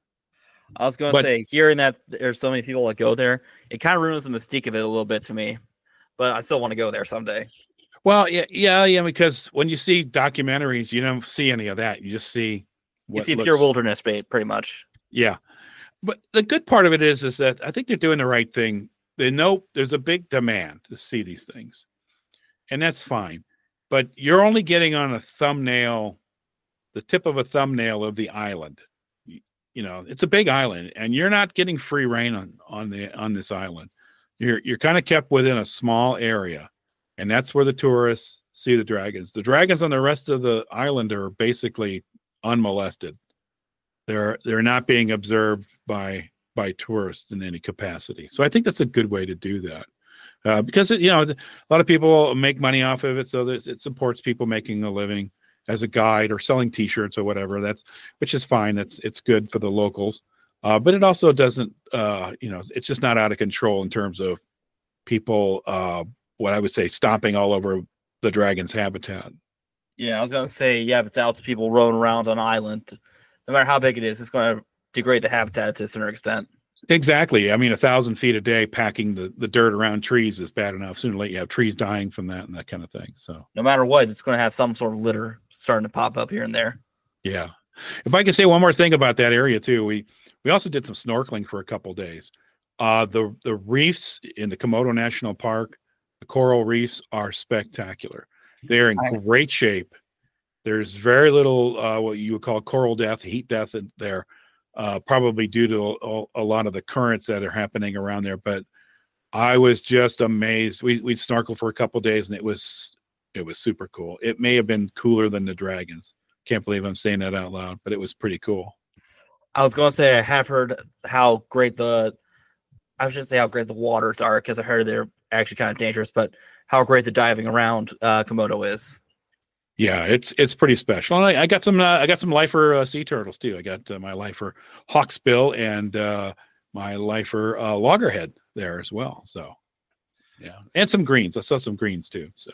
I was going to But- say, hearing that there's so many people that go there, it kind of ruins the mystique of it a little bit to me. But I still want to go there someday. Well, yeah, yeah, yeah. Because when you see documentaries, you don't see any of that. You just see You what see looks- pure wilderness bait, pretty much. Yeah, but the good part of it is, is that I think they're doing the right thing. They know there's a big demand to see these things, and that's fine. But you're only getting on a thumbnail, the tip of a thumbnail of the island. You, you know, it's a big island, and you're not getting free reign on on the on this island. You're you're kind of kept within a small area, and that's where the tourists see the dragons. The dragons on the rest of the island are basically unmolested. They're they're not being observed by by tourists in any capacity. So I think that's a good way to do that, uh, because it, you know a lot of people make money off of it, so that it supports people making a living as a guide or selling T-shirts or whatever. That's which is fine. That's it's good for the locals. Uh, but it also doesn't, uh, you know, it's just not out of control in terms of people, uh, what I would say, stomping all over the dragon's habitat. Yeah, I was going to say, yeah, but without people roaming around on an island, no matter how big it is, it's going to degrade the habitat to a certain extent. Exactly. I mean, a thousand feet a day packing the, the dirt around trees is bad enough. Sooner or later, you have trees dying from that and that kind of thing. So No matter what, it's going to have some sort of litter starting to pop up here and there. yeah. If I can say one more thing about that area too, we we also did some snorkeling for a couple of days. Uh, the the reefs in the Komodo National Park, the coral reefs are spectacular. They're in great shape. There's very little uh, what you would call coral death, heat death in there, uh, probably due to a, a lot of the currents that are happening around there. But I was just amazed. We we snorkeled for a couple of days, and it was it was super cool. It may have been cooler than the dragons. Can't believe I'm saying that out loud, but it was pretty cool. I was going to say I have heard how great the I was just say how great the waters are, because I heard they're actually kind of dangerous, but how great the diving around uh, Komodo is. Yeah, it's it's pretty special. And I, I got some uh, I got some lifer uh, sea turtles too. I got uh, my lifer hawksbill and uh, my lifer uh, loggerhead there as well. So yeah, and some greens. I saw some greens too. So.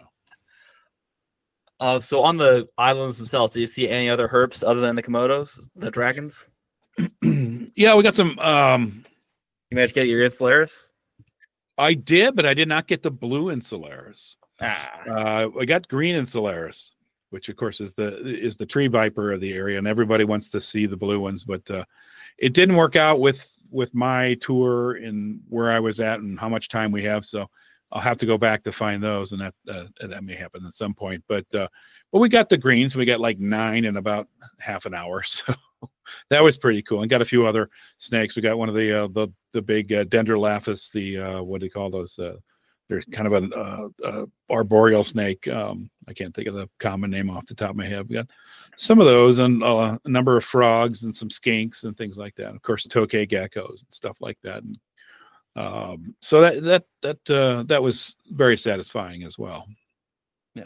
Uh, so on the islands themselves, do you see any other herps other than the Komodos, the dragons? Yeah, we got some. Um, You managed to get your Insularis? I did, but I did not get the blue Insularis. Ah. Uh, I got green Insularis, which of course is the is the tree viper of the area, and everybody wants to see the blue ones. But uh, it didn't work out with with my tour and where I was at and how much time we have. So I'll have to go back to find those, and that uh, that may happen at some point. But uh, but we got the greens. We got like nine in about half an hour, so that was pretty cool. And got a few other snakes. We got one of the uh, the the big uh, Dendrolaphus. The uh, what do you call those? Uh, there's kind of a, a, a arboreal snake. Um, I can't think of the common name off the top of my head. We got some of those, and uh, a number of frogs and some skinks and things like that. Of course, tokay geckos and stuff like that. And um, so that that that uh, that was very satisfying as well. Yeah.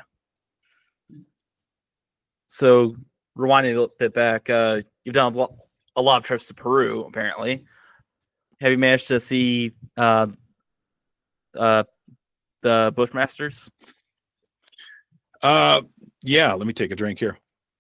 So rewinding a little bit back, uh, you've done a lot, a lot of trips to Peru, apparently. Have you managed to see uh, uh, the Bushmasters? Uh, yeah, let me take a drink here.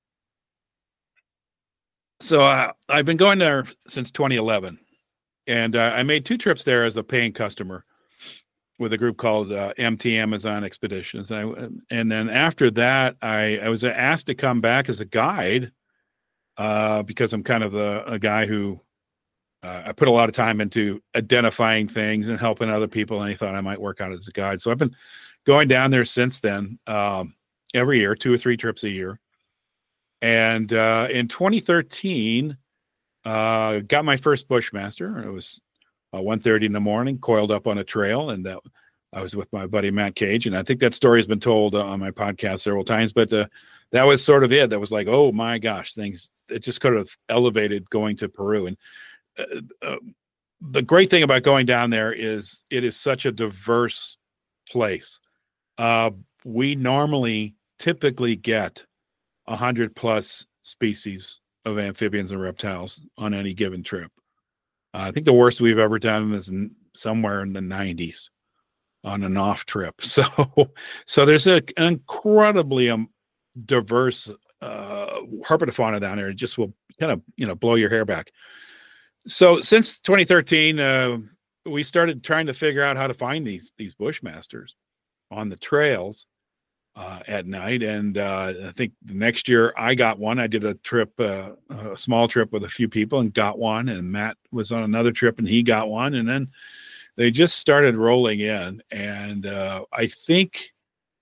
So uh, I've been going there since twenty eleven, and uh, I made two trips there as a paying customer with a group called uh, M T Amazon Expeditions. And, I, and then after that, I, I was asked to come back as a guide uh, because I'm kind of a, a guy who uh, I put a lot of time into identifying things and helping other people, and I thought I might work out as a guide. So I've been going down there since then, um, every year, two or three trips a year. And uh, in twenty thirteen, uh, got my first Bushmaster. It was uh, one thirty in the morning, coiled up on a trail, and that, I was with my buddy Matt Cage. And I think that story has been told uh, on my podcast several times, but uh, that was sort of it. That was like, oh my gosh, things, it just could have elevated going to Peru. And uh, uh, the great thing about going down there is it is such a diverse place. Uh, we normally typically get a hundred plus species of amphibians and reptiles on any given trip. Uh, I think the worst we've ever done is in, somewhere in the nineties on an off trip. So, so there's a, an incredibly um, diverse uh, herpetofauna down there. It just will kind of, you know, blow your hair back. So since twenty thirteen, uh, we started trying to figure out how to find these, these Bushmasters on the trails uh, at night. And uh, I think the next year I got one. I did a trip, uh, a small trip with a few people and got one. And Matt was on another trip and he got one. And then they just started rolling in. And uh, I think,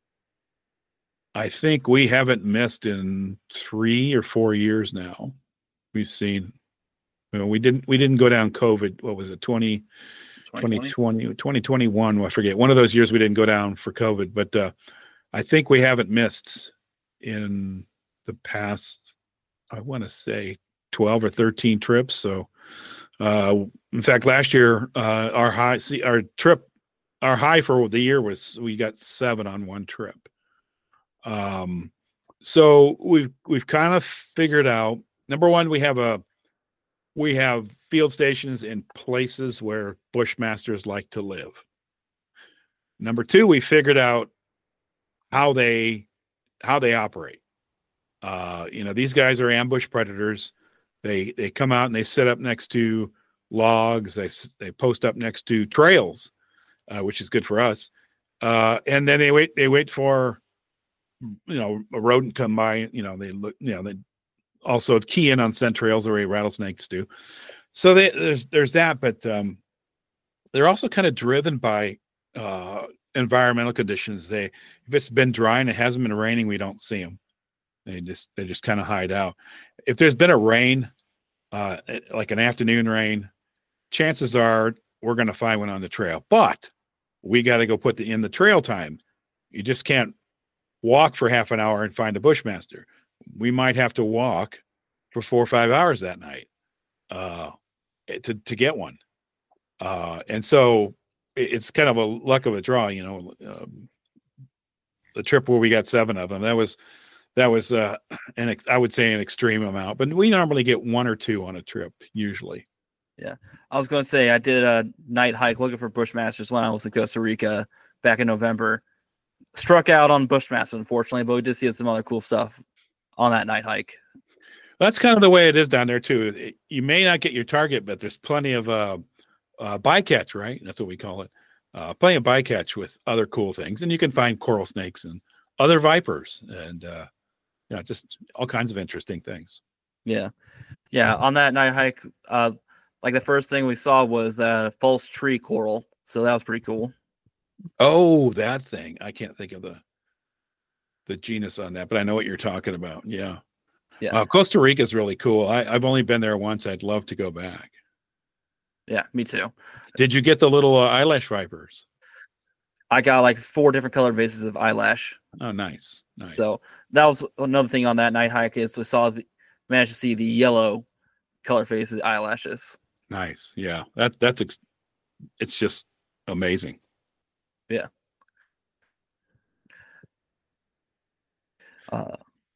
I think we haven't missed in three or four years now. We've seen, you know, we didn't, we didn't go down COVID. What was it? twenty twenty, twenty twenty-one. Well, I forget. One of those years we didn't go down for COVID, but uh, I think we haven't missed in the past, I want to say twelve or thirteen trips. So, uh, in fact, last year, uh, our high, see, our trip, our high for the year was, we got seven on one trip. Um, so we've, we've kind of figured out, number one, we have a, we have field stations in places where Bushmasters like to live. Number two, we figured out how they how they operate. Uh, you know, these guys are ambush predators. They they come out and they sit up next to logs. They they post up next to trails, uh, which is good for us. Uh, and then they wait they wait for, you know, a rodent come by. You know, they look. You know, they also key in on scent trails the way rattlesnakes do. So they, there's there's that, but um, they're also kind of driven by uh, environmental conditions. They, if it's been dry and it hasn't been raining, we don't see them. They just they just kind of hide out. If there's been a rain, uh, like an afternoon rain, chances are we're going to find one on the trail. But we got to go put the in the trail time. You just can't walk for half an hour and find a Bushmaster. We might have to walk for four or five hours that night uh, to, to get one. Uh, and so it's kind of a luck of a draw, you know, um, the trip where we got seven of them, that was, that was uh, an, I would say an extreme amount, but we normally get one or two on a trip usually. Yeah. I was going to say, I did a night hike looking for Bushmasters when I was in Costa Rica back in November. Struck out on Bushmasters, unfortunately, but we did see some other cool stuff on that night hike. That's kind of the way it is down there too. It, you may not get your target, but there's plenty of uh, uh, bycatch, right? That's what we call it. Uh, plenty of bycatch with other cool things, and you can find coral snakes and other vipers, and uh, you know, just all kinds of interesting things. Yeah, yeah. On that night hike, uh, like the first thing we saw was a false tree coral, so that was pretty cool. Oh, that thing! I can't think of the the genus on that, but I know what you're talking about. Yeah. Yeah. Uh, Costa Rica is really cool. I, I've only been there once. I'd love to go back. Yeah, me too. Did you get the little uh, eyelash vipers? I got like four different colored vases of eyelash. Oh, nice, nice. So that was another thing on that night hike is we saw the managed to see the yellow color face of the eyelashes. Nice, yeah. That that's ex- it's just amazing. Yeah. Uh,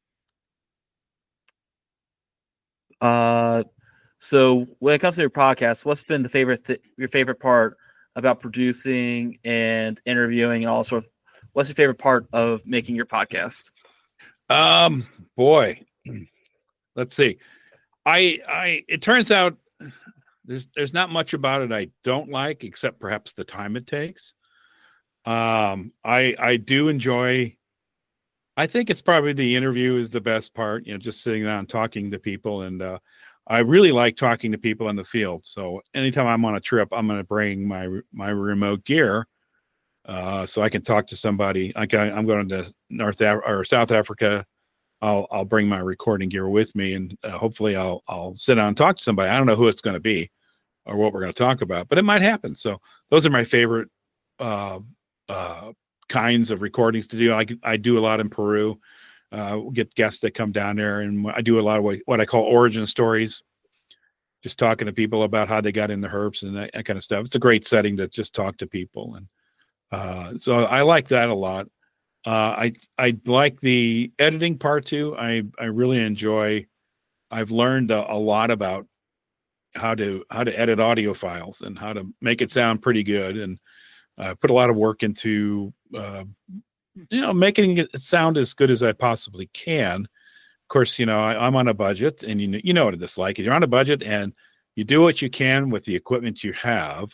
uh, so when it comes to your podcast, what's been the favorite th- your favorite part about producing and interviewing and all sorts? Of, what's your favorite part of making your podcast? Um, boy, let's see. I I it turns out there's there's not much about it I don't like, except perhaps the time it takes. Um, I I do enjoy. I think it's probably the interview is the best part, you know, just sitting down and talking to people. And uh, I really like talking to people in the field. So anytime I'm on a trip, I'm going to bring my my remote gear uh, so I can talk to somebody. Like I, I'm going to North Af- or South Africa. I'll I'll bring my recording gear with me, and uh, hopefully I'll I'll sit down and talk to somebody. I don't know who it's going to be or what we're going to talk about, but it might happen. So those are my favorite uh, uh, kinds of recordings to do. I, I do a lot in Peru. Uh, we'll get guests that come down there, and I do a lot of what, what I call origin stories, just talking to people about how they got into herbs and that, that kind of stuff. It's a great setting to just talk to people. And uh, so I like that a lot. Uh, I, I like the editing part too. I, I really enjoy, I've learned a, a lot about how to, how to edit audio files and how to make it sound pretty good. And uh, put a lot of work into, uh, you know, making it sound as good as I possibly can. Of course, you know, I, I'm on a budget, and you know, you know what it's like. You're on a budget, and you do what you can with the equipment you have.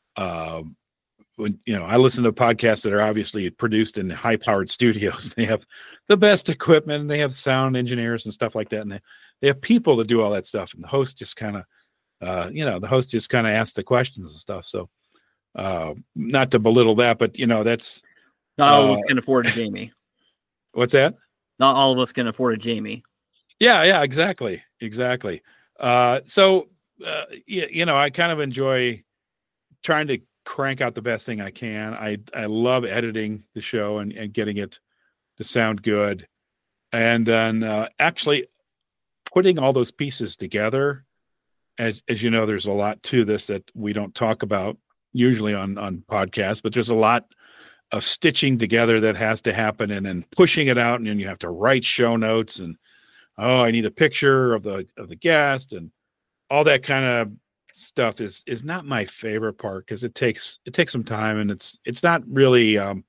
Um, when you know, I listen to podcasts that are obviously produced in high-powered studios. They have the best equipment, and they have sound engineers and stuff like that, and they they have people to do all that stuff. And the host just kind of, uh, you know, the host just kind of asks the questions and stuff. So, uh, not to belittle that, but you know, that's Not all of uh, us can afford a Jamie. what's that? Not all of us can afford a Jamie. Yeah, yeah, exactly, exactly. Uh, so, uh, you, you know, I kind of enjoy trying to crank out the best thing I can. I I love editing the show and, and getting it to sound good, and then uh, actually putting all those pieces together. As as you know, there's a lot to this that we don't talk about usually on on podcasts, but there's a lot of stitching together that has to happen, and then pushing it out, and then you have to write show notes, and oh, I need a picture of the of the guest, and all that kind of stuff is is not my favorite part, because it takes it takes some time, and it's it's not really um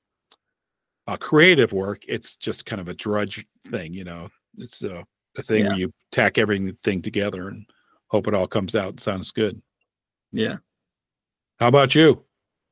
a creative work. It's just kind of a drudge thing, you know. It's a, a thing Yeah. where you tack everything together and hope it all comes out and sounds good. Yeah. How about you?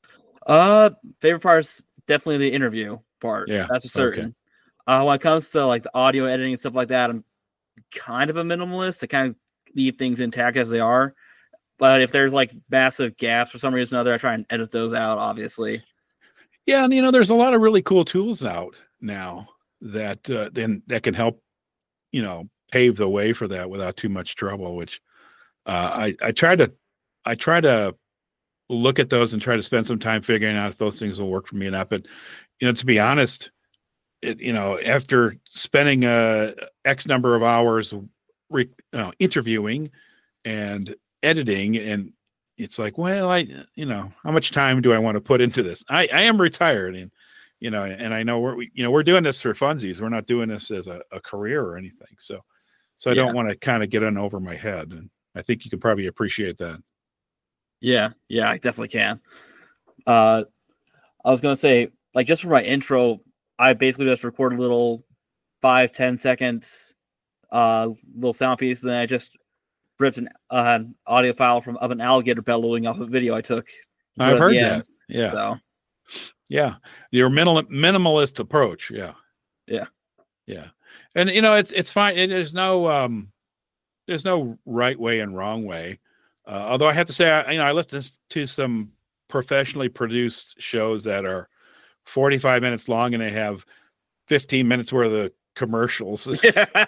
Uh, favorite part is definitely the interview part. Yeah, That's a okay. certain. Uh, when it comes to like the audio editing and stuff like that, I'm kind of a minimalist. I kind of leave things intact as they are. But if there's like massive gaps for some reason or other, I try and edit those out, obviously. Yeah, and you know, there's a lot of really cool tools out now that uh, then that can help, you know, pave the way for that without too much trouble. Which uh, I I try to I try to look at those and try to spend some time figuring out if those things will work for me or not. But you know, to be honest, it, you know, after spending a X number of hours re, uh, interviewing and editing, and it's like, well, I, you know, how much time do I want to put into this? I, I am retired, and you know, and I know we're, we, you know, we're doing this for funsies. We're not doing this as a, a career or anything. So, so I Yeah. don't want to kind of get in over my head. And I think you can probably appreciate that. Yeah, yeah, I definitely can. Uh, I was gonna say, like, just for my intro, I basically just record a little five, ten seconds, uh, little sound piece, and then I just ripped an uh, audio file from of an alligator bellowing off a video I took. and put I've it at heard the that. end. Yeah. So Yeah. Your minimal, minimalist approach. Yeah. yeah, Yeah. And you know, it's, it's fine. It, there's no, um, there's no right way and wrong way. Uh, although I have to say, I, you know, I listen to some professionally produced shows that are forty-five minutes long, and they have fifteen minutes worth of commercials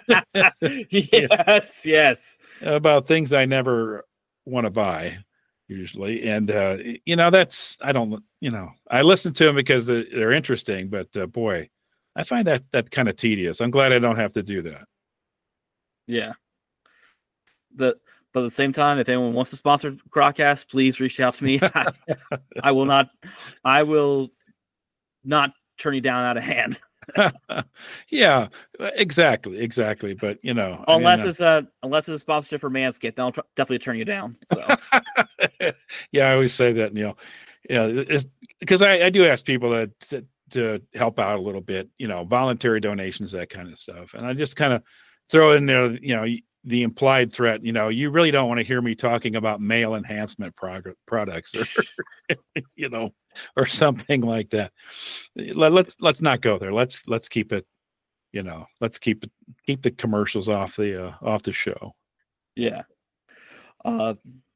yes, yes. about things I never want to buy, usually. And, uh, you know, that's, I don't, you know, I listen to them because they're interesting, but uh, boy, I find that, that kind of tedious. I'm glad I don't have to do that. Yeah. The, but at the same time, if anyone wants to sponsor Crocast, please reach out to me. I, I will not, I will not turn you down out of hand. Yeah, exactly, exactly. But you know, unless I mean, it's a unless it's a sponsorship for Manscaped, they'll tr- definitely turn you down. So, yeah, I always say that, Neil. Yeah, it's because I, I do ask people to, to to help out a little bit, you know, voluntary donations, that kind of stuff, and I just kind of throw in there, you know, the implied threat. You know, you really don't want to hear me talking about male enhancement prog- products, or you know, or something like that. Let, let's let's not go there. Let's let's keep it, you know, let's keep it keep the commercials off the uh, off the show. Yeah. Uh,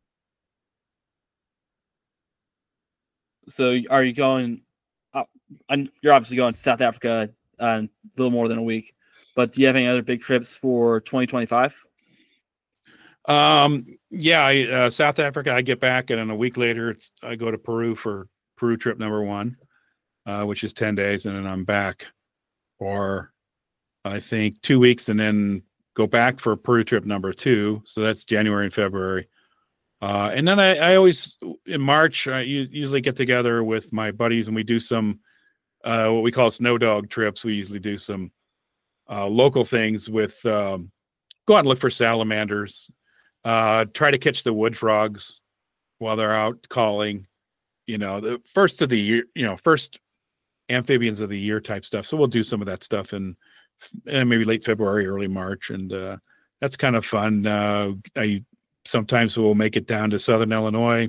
so are you going? Uh, you're obviously going to South Africa uh, in a little more than a week, but do you have any other big trips for twenty twenty-five? Um, yeah, I, uh, South Africa, I get back, and then a week later, it's I go to Peru for Peru trip number one, uh, which is ten days, and then I'm back for I think two weeks, and then go back for Peru trip number two. So that's January and February. Uh, and then I, I always in March I usually get together with my buddies, and we do some uh, what we call snow dog trips. We usually do some uh, local things with um, go out and look for salamanders. Uh, try to catch the wood frogs while they're out calling, you know, the first of the year, you know, first amphibians of the year type stuff. So we'll do some of that stuff in, in maybe late February, early March. And uh, that's kind of fun. Uh, I sometimes will make it down to Southern Illinois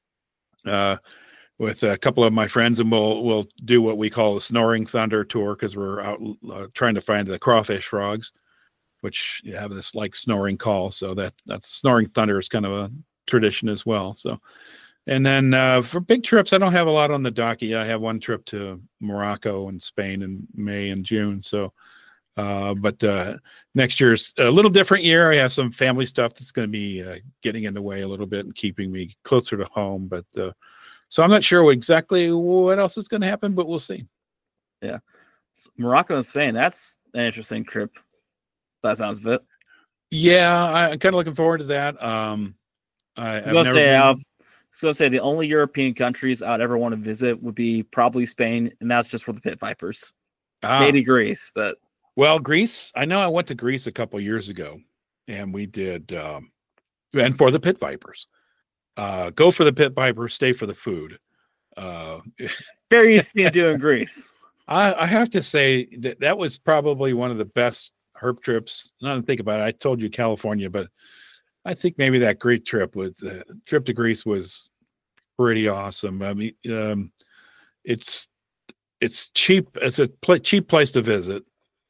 uh, with a couple of my friends, and we'll, we'll do what we call a Snoring Thunder tour, because we're out uh, trying to find the crawfish frogs, which have this like snoring call. So that that's Snoring Thunder is kind of a tradition as well. So, and then uh, for big trips, I don't have a lot on the docket. I have one trip to Morocco and Spain in May and June. So, uh, but uh, next year's a little different year. I have some family stuff that's going to be uh, getting in the way a little bit and keeping me closer to home. But uh, so I'm not sure exactly what else is going to happen, but we'll see. Yeah. Morocco and Spain, that's an interesting trip. That sounds fit. Yeah, I, I'm kind of looking forward to that. Um, I, I'm gonna say, been... I was gonna say the only European countries I'd ever want to visit would be probably Spain, and that's just for the pit vipers. Ah. Maybe Greece, but well, Greece. I know I went to Greece a couple years ago, and we did, um, and for the pit vipers, uh, go for the pit vipers, stay for the food. Uh, Very easy to do in Greece. I, I have to say that that was probably one of the best herp trips. Not to think about it. I told you California, but I think maybe that Greek trip with the uh, trip to Greece was pretty awesome. I mean, um, it's it's cheap. It's a pl- cheap place to visit.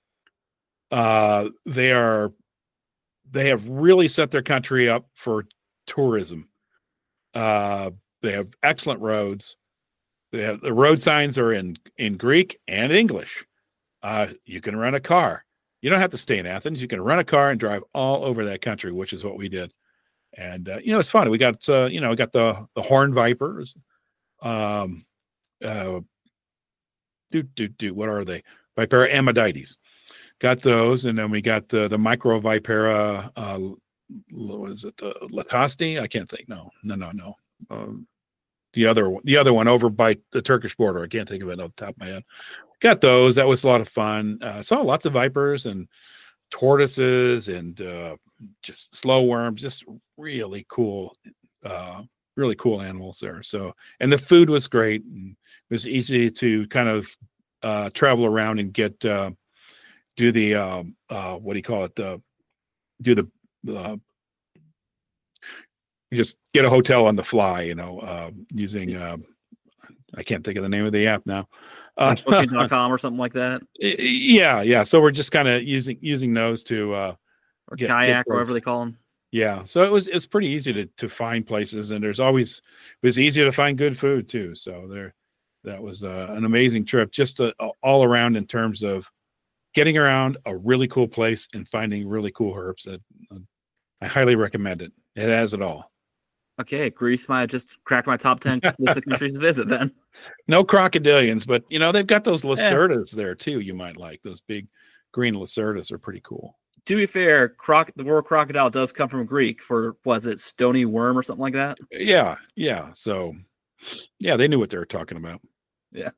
Uh, they are they have really set their country up for tourism. Uh, they have excellent roads. They have, the road signs are in in Greek and English. Uh, you can rent a car. You don't have to stay in Athens. You can rent a car and drive all over that country, which is what we did. And, uh, you know, it's fun. We got, uh, you know, we got the, the horned vipers. Um, uh, do, do, do, what are they? Vipera amidites. Got those. And then we got the, the micro vipera, uh, was it the Latasti? I can't think. No, no, no, no. Um, the other one, the other one over by the Turkish border. I can't think of it off the top of my head. Got those. That was a lot of fun. Uh, saw lots of vipers and tortoises and uh, just slow worms. Just really cool, uh, really cool animals there. So, and the food was great. And it was easy to kind of uh, travel around and get uh, do the um, uh, what do you call it? Uh, do the uh, you just get a hotel on the fly. You know, uh, using uh, I can't think of the name of the app now. Uh, like booking dot com or something like that. Yeah, yeah. So we're just kind of using using those to uh, or get, kayak, get whatever they call them. Yeah, so it was it's pretty easy to to find places, and there's always it was easy to find good food too. So there, that was uh, an amazing trip, just uh, all around in terms of getting around a really cool place and finding really cool herbs. That uh, I highly recommend it. It has it all. Okay, Greece might have just cracked my top ten list of countries to visit then. No crocodilians, but you know they've got those Eh. lacerdas there too. You might like those big green lacerdas are pretty cool. To be fair, croc the word crocodile does come from Greek for, was it stony worm or something like that? Yeah, yeah. So, yeah, they knew what they were talking about. Yeah.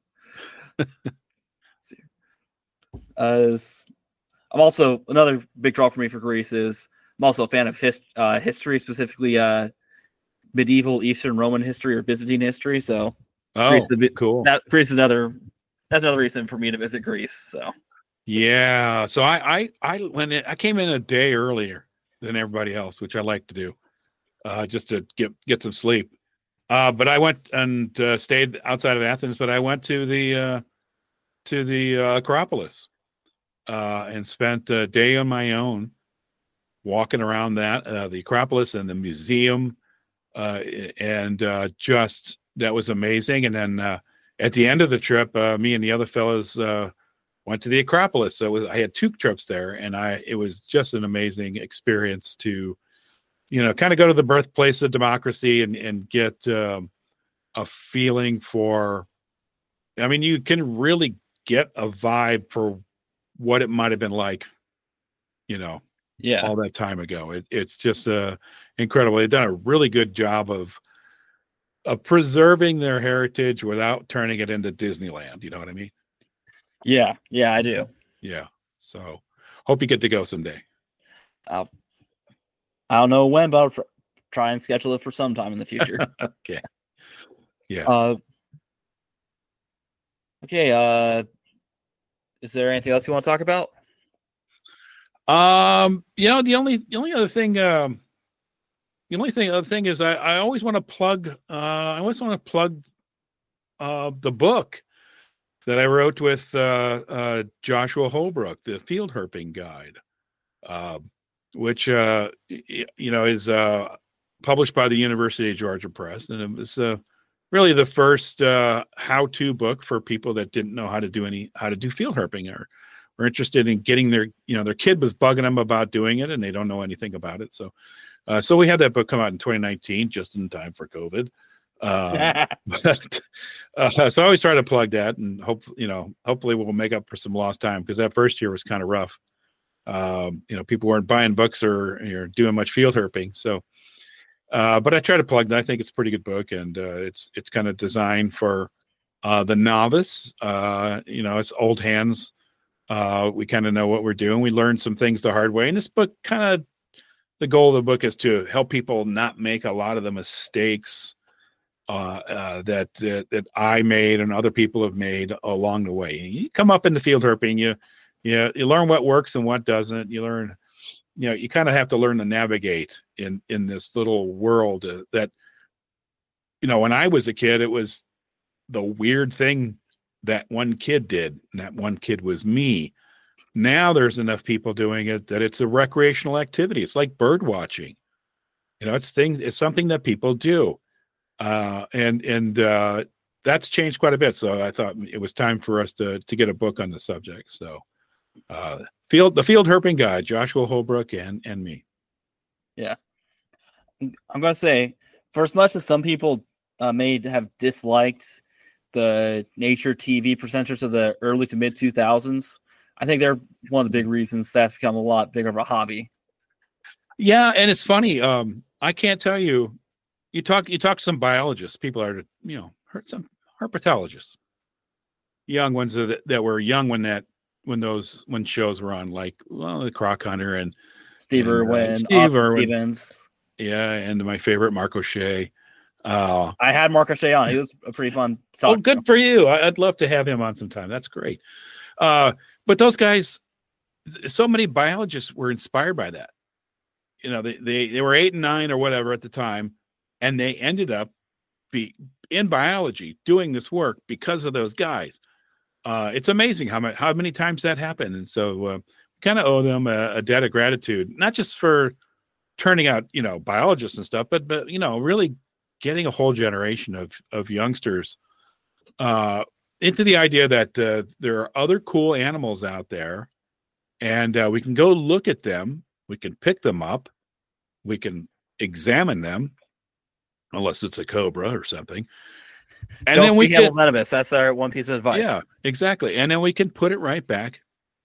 uh, I'm also, another big draw for me for Greece is I'm also a fan of his, uh, history, specifically uh, medieval Eastern Roman history or Byzantine history. So, Oh, Greece, is, cool. That, Greece is another. That's another reason for me to visit Greece. So, yeah. So I, I, I when it, I came in a day earlier than everybody else, which I like to do, uh, just to get get some sleep. Uh, but I went and uh, stayed outside of Athens. But I went to the uh, to the uh, Acropolis uh, and spent a day on my own, walking around that uh, the Acropolis and the museum, uh, and uh, just that was amazing. And then uh, at the end of the trip, uh, me and the other fellows uh, went to the Acropolis. So it was, I had two trips there, and I it was just an amazing experience to, you know, kind of go to the birthplace of democracy and and get um, a feeling for. I mean, you can really get a vibe for what it might have been like, you know, yeah, all that time ago. It, it's just uh, incredible. They've done a really good job of of preserving their heritage without turning it into Disneyland. You know what I mean? Yeah, yeah, I do. Yeah. So hope you get to go someday. I'll, I don't know when, but I'll tr- try and schedule it for sometime in the future. Okay. Yeah. Uh, okay. Uh, is there anything else you want to talk about? Um, you know, the only the only other thing, um, the only thing other thing is I, I always want to plug uh I always want to plug uh the book that I wrote with uh uh Joshua Holbrook, the Field Herping Guide, uh, which uh y- you know is uh published by the University of Georgia Press, and it was uh really the first uh how-to book for people that didn't know how to do any how to do field herping or were interested in getting their, you know, their kid was bugging them about doing it and they don't know anything about it. So, uh, so we had that book come out in twenty nineteen, just in time for COVID. Um, but, uh, so I always try to plug that, and hope, you know, hopefully we'll make up for some lost time, because that first year was kind of rough. Um, you know, people weren't buying books or, or doing much field herping. So, uh, but I try to plug that. I think it's a pretty good book, and uh, it's, it's kind of designed for uh, the novice. Uh, you know, it's old hands. Uh, we kind of know what we're doing. We learned some things the hard way. And this book kind of, the goal of the book is to help people not make a lot of the mistakes uh, uh, that, that that I made and other people have made along the way. You come up in the field herping, you you you learn what works and what doesn't. You learn, you know, you kind of have to learn to navigate in in this little world uh, that, you know, when I was a kid, it was the weird thing that one kid did, and that one kid was me. Now there's enough people doing it that it's a recreational activity. It's like bird watching. You know, it's things, it's something that people do. Uh, and and uh, that's changed quite a bit. So I thought it was time for us to to get a book on the subject. So uh, field the Field Herping Guide, Joshua Holbrook and and me. Yeah. I'm going to say, for as much as some people uh, may have disliked the nature T V presenters of the early to mid two thousands, I think they're one of the big reasons that's become a lot bigger of a hobby. Yeah, and it's funny. Um, I can't tell you. You talk. You talk to some biologists. People are, you know, some herpetologists, young ones that, that were young when that when those when shows were on, like, well, the Croc Hunter and Steve and, Irwin, uh, Steve Austin Irwin. Stevens. Yeah, and my favorite, Mark O'Shea. Uh, I had Mark O'Shea on. He was a pretty fun talk. Oh, good for you. I, I'd love to have him on sometime. That's great. Uh, but those guys, so many biologists were inspired by that. You know, they, they, they were eight and nine or whatever at the time, and they ended up be in biology doing this work because of those guys. Uh, it's amazing how many, how many times that happened. And so uh, kind of owe them a, a debt of gratitude, not just for turning out, you know, biologists and stuff, but, but, you know, really getting a whole generation of, of youngsters uh, into the idea that uh, there are other cool animals out there, and uh, we can go look at them. We can pick them up. We can examine them, unless it's a cobra or something. And Don't then we be can, venomous. That's our one piece of advice. yeah, exactly. And then we can put it right back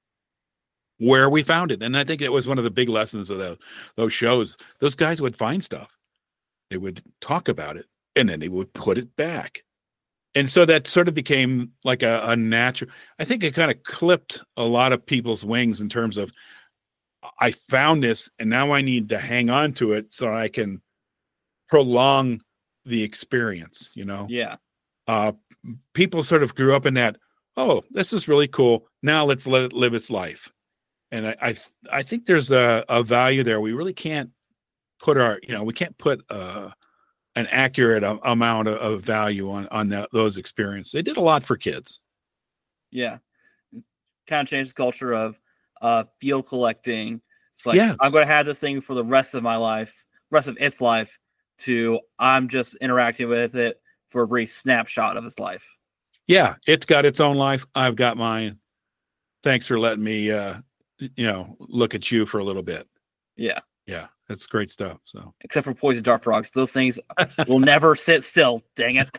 where we found it. And I think it was one of the big lessons of the, those shows. Those guys would find stuff. They would talk about it, and then they would put it back. And so that sort of became like a, a natural, I think it kind of clipped a lot of people's wings in terms of, I found this and now I need to hang on to it so I can prolong the experience, you know? Yeah. Uh, people sort of grew up in that, oh, this is really cool. Now let's let it live its life. And I, I, I think there's a, a value there. We really can't put our, you know, we can't put uh, an accurate a, amount of, of value on, on that, those experiences. They did a lot for kids. Yeah. Kind of changed the culture of uh, field collecting. It's like, Yes. I'm going to have this thing for the rest of my life, rest of its life, to I'm just interacting with it for a brief snapshot of its life. Yeah. It's got its own life. I've got mine. Thanks for letting me, uh, you know, look at you for a little bit. Yeah. Yeah. That's great stuff. So, except for poison dart frogs, those things will never sit still. Dang it.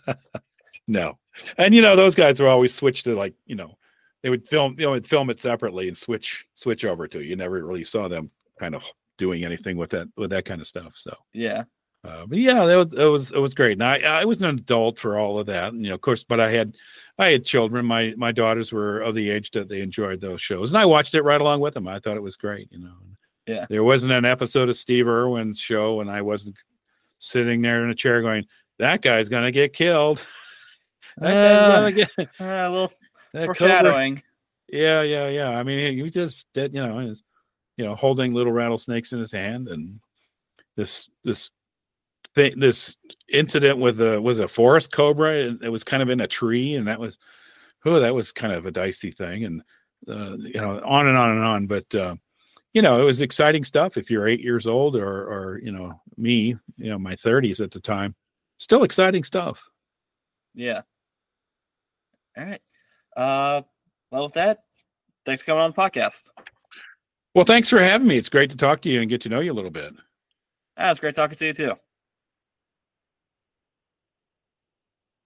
No. And, you know, those guys were always switched to, like, you know, they would film, you know, would film it separately and switch, switch over to it. You never really saw them kind of doing anything with that, with that kind of stuff. So, yeah. Uh, but yeah, that was, it was, it was great. And I, I was an adult for all of that. And, you know, of course, but I had, I had children. My, my daughters were of the age that they enjoyed those shows, and I watched it right along with them. I thought it was great. You know, yeah, there wasn't an episode of Steve Irwin's show, and I wasn't sitting there in a chair going, that guy's going to get killed. that uh, guy's gonna get uh, a little that foreshadowing. Cobra. Yeah. Yeah. Yeah. I mean, he just did, you know, he was, you know, holding little rattlesnakes in his hand, and this, this, Thing, this incident with the was a forest cobra. It, it was kind of in a tree, and that was, oh, that was kind of a dicey thing, and uh, you know, on and on and on. But uh, you know, it was exciting stuff. If you're eight years old, or or you know, me, you know, my thirties at the time, still exciting stuff. Yeah. All right. Uh, well, with that, thanks for coming on the podcast. Well, thanks for having me. It's great to talk to you and get to know you a little bit. Ah, it's great talking to you too.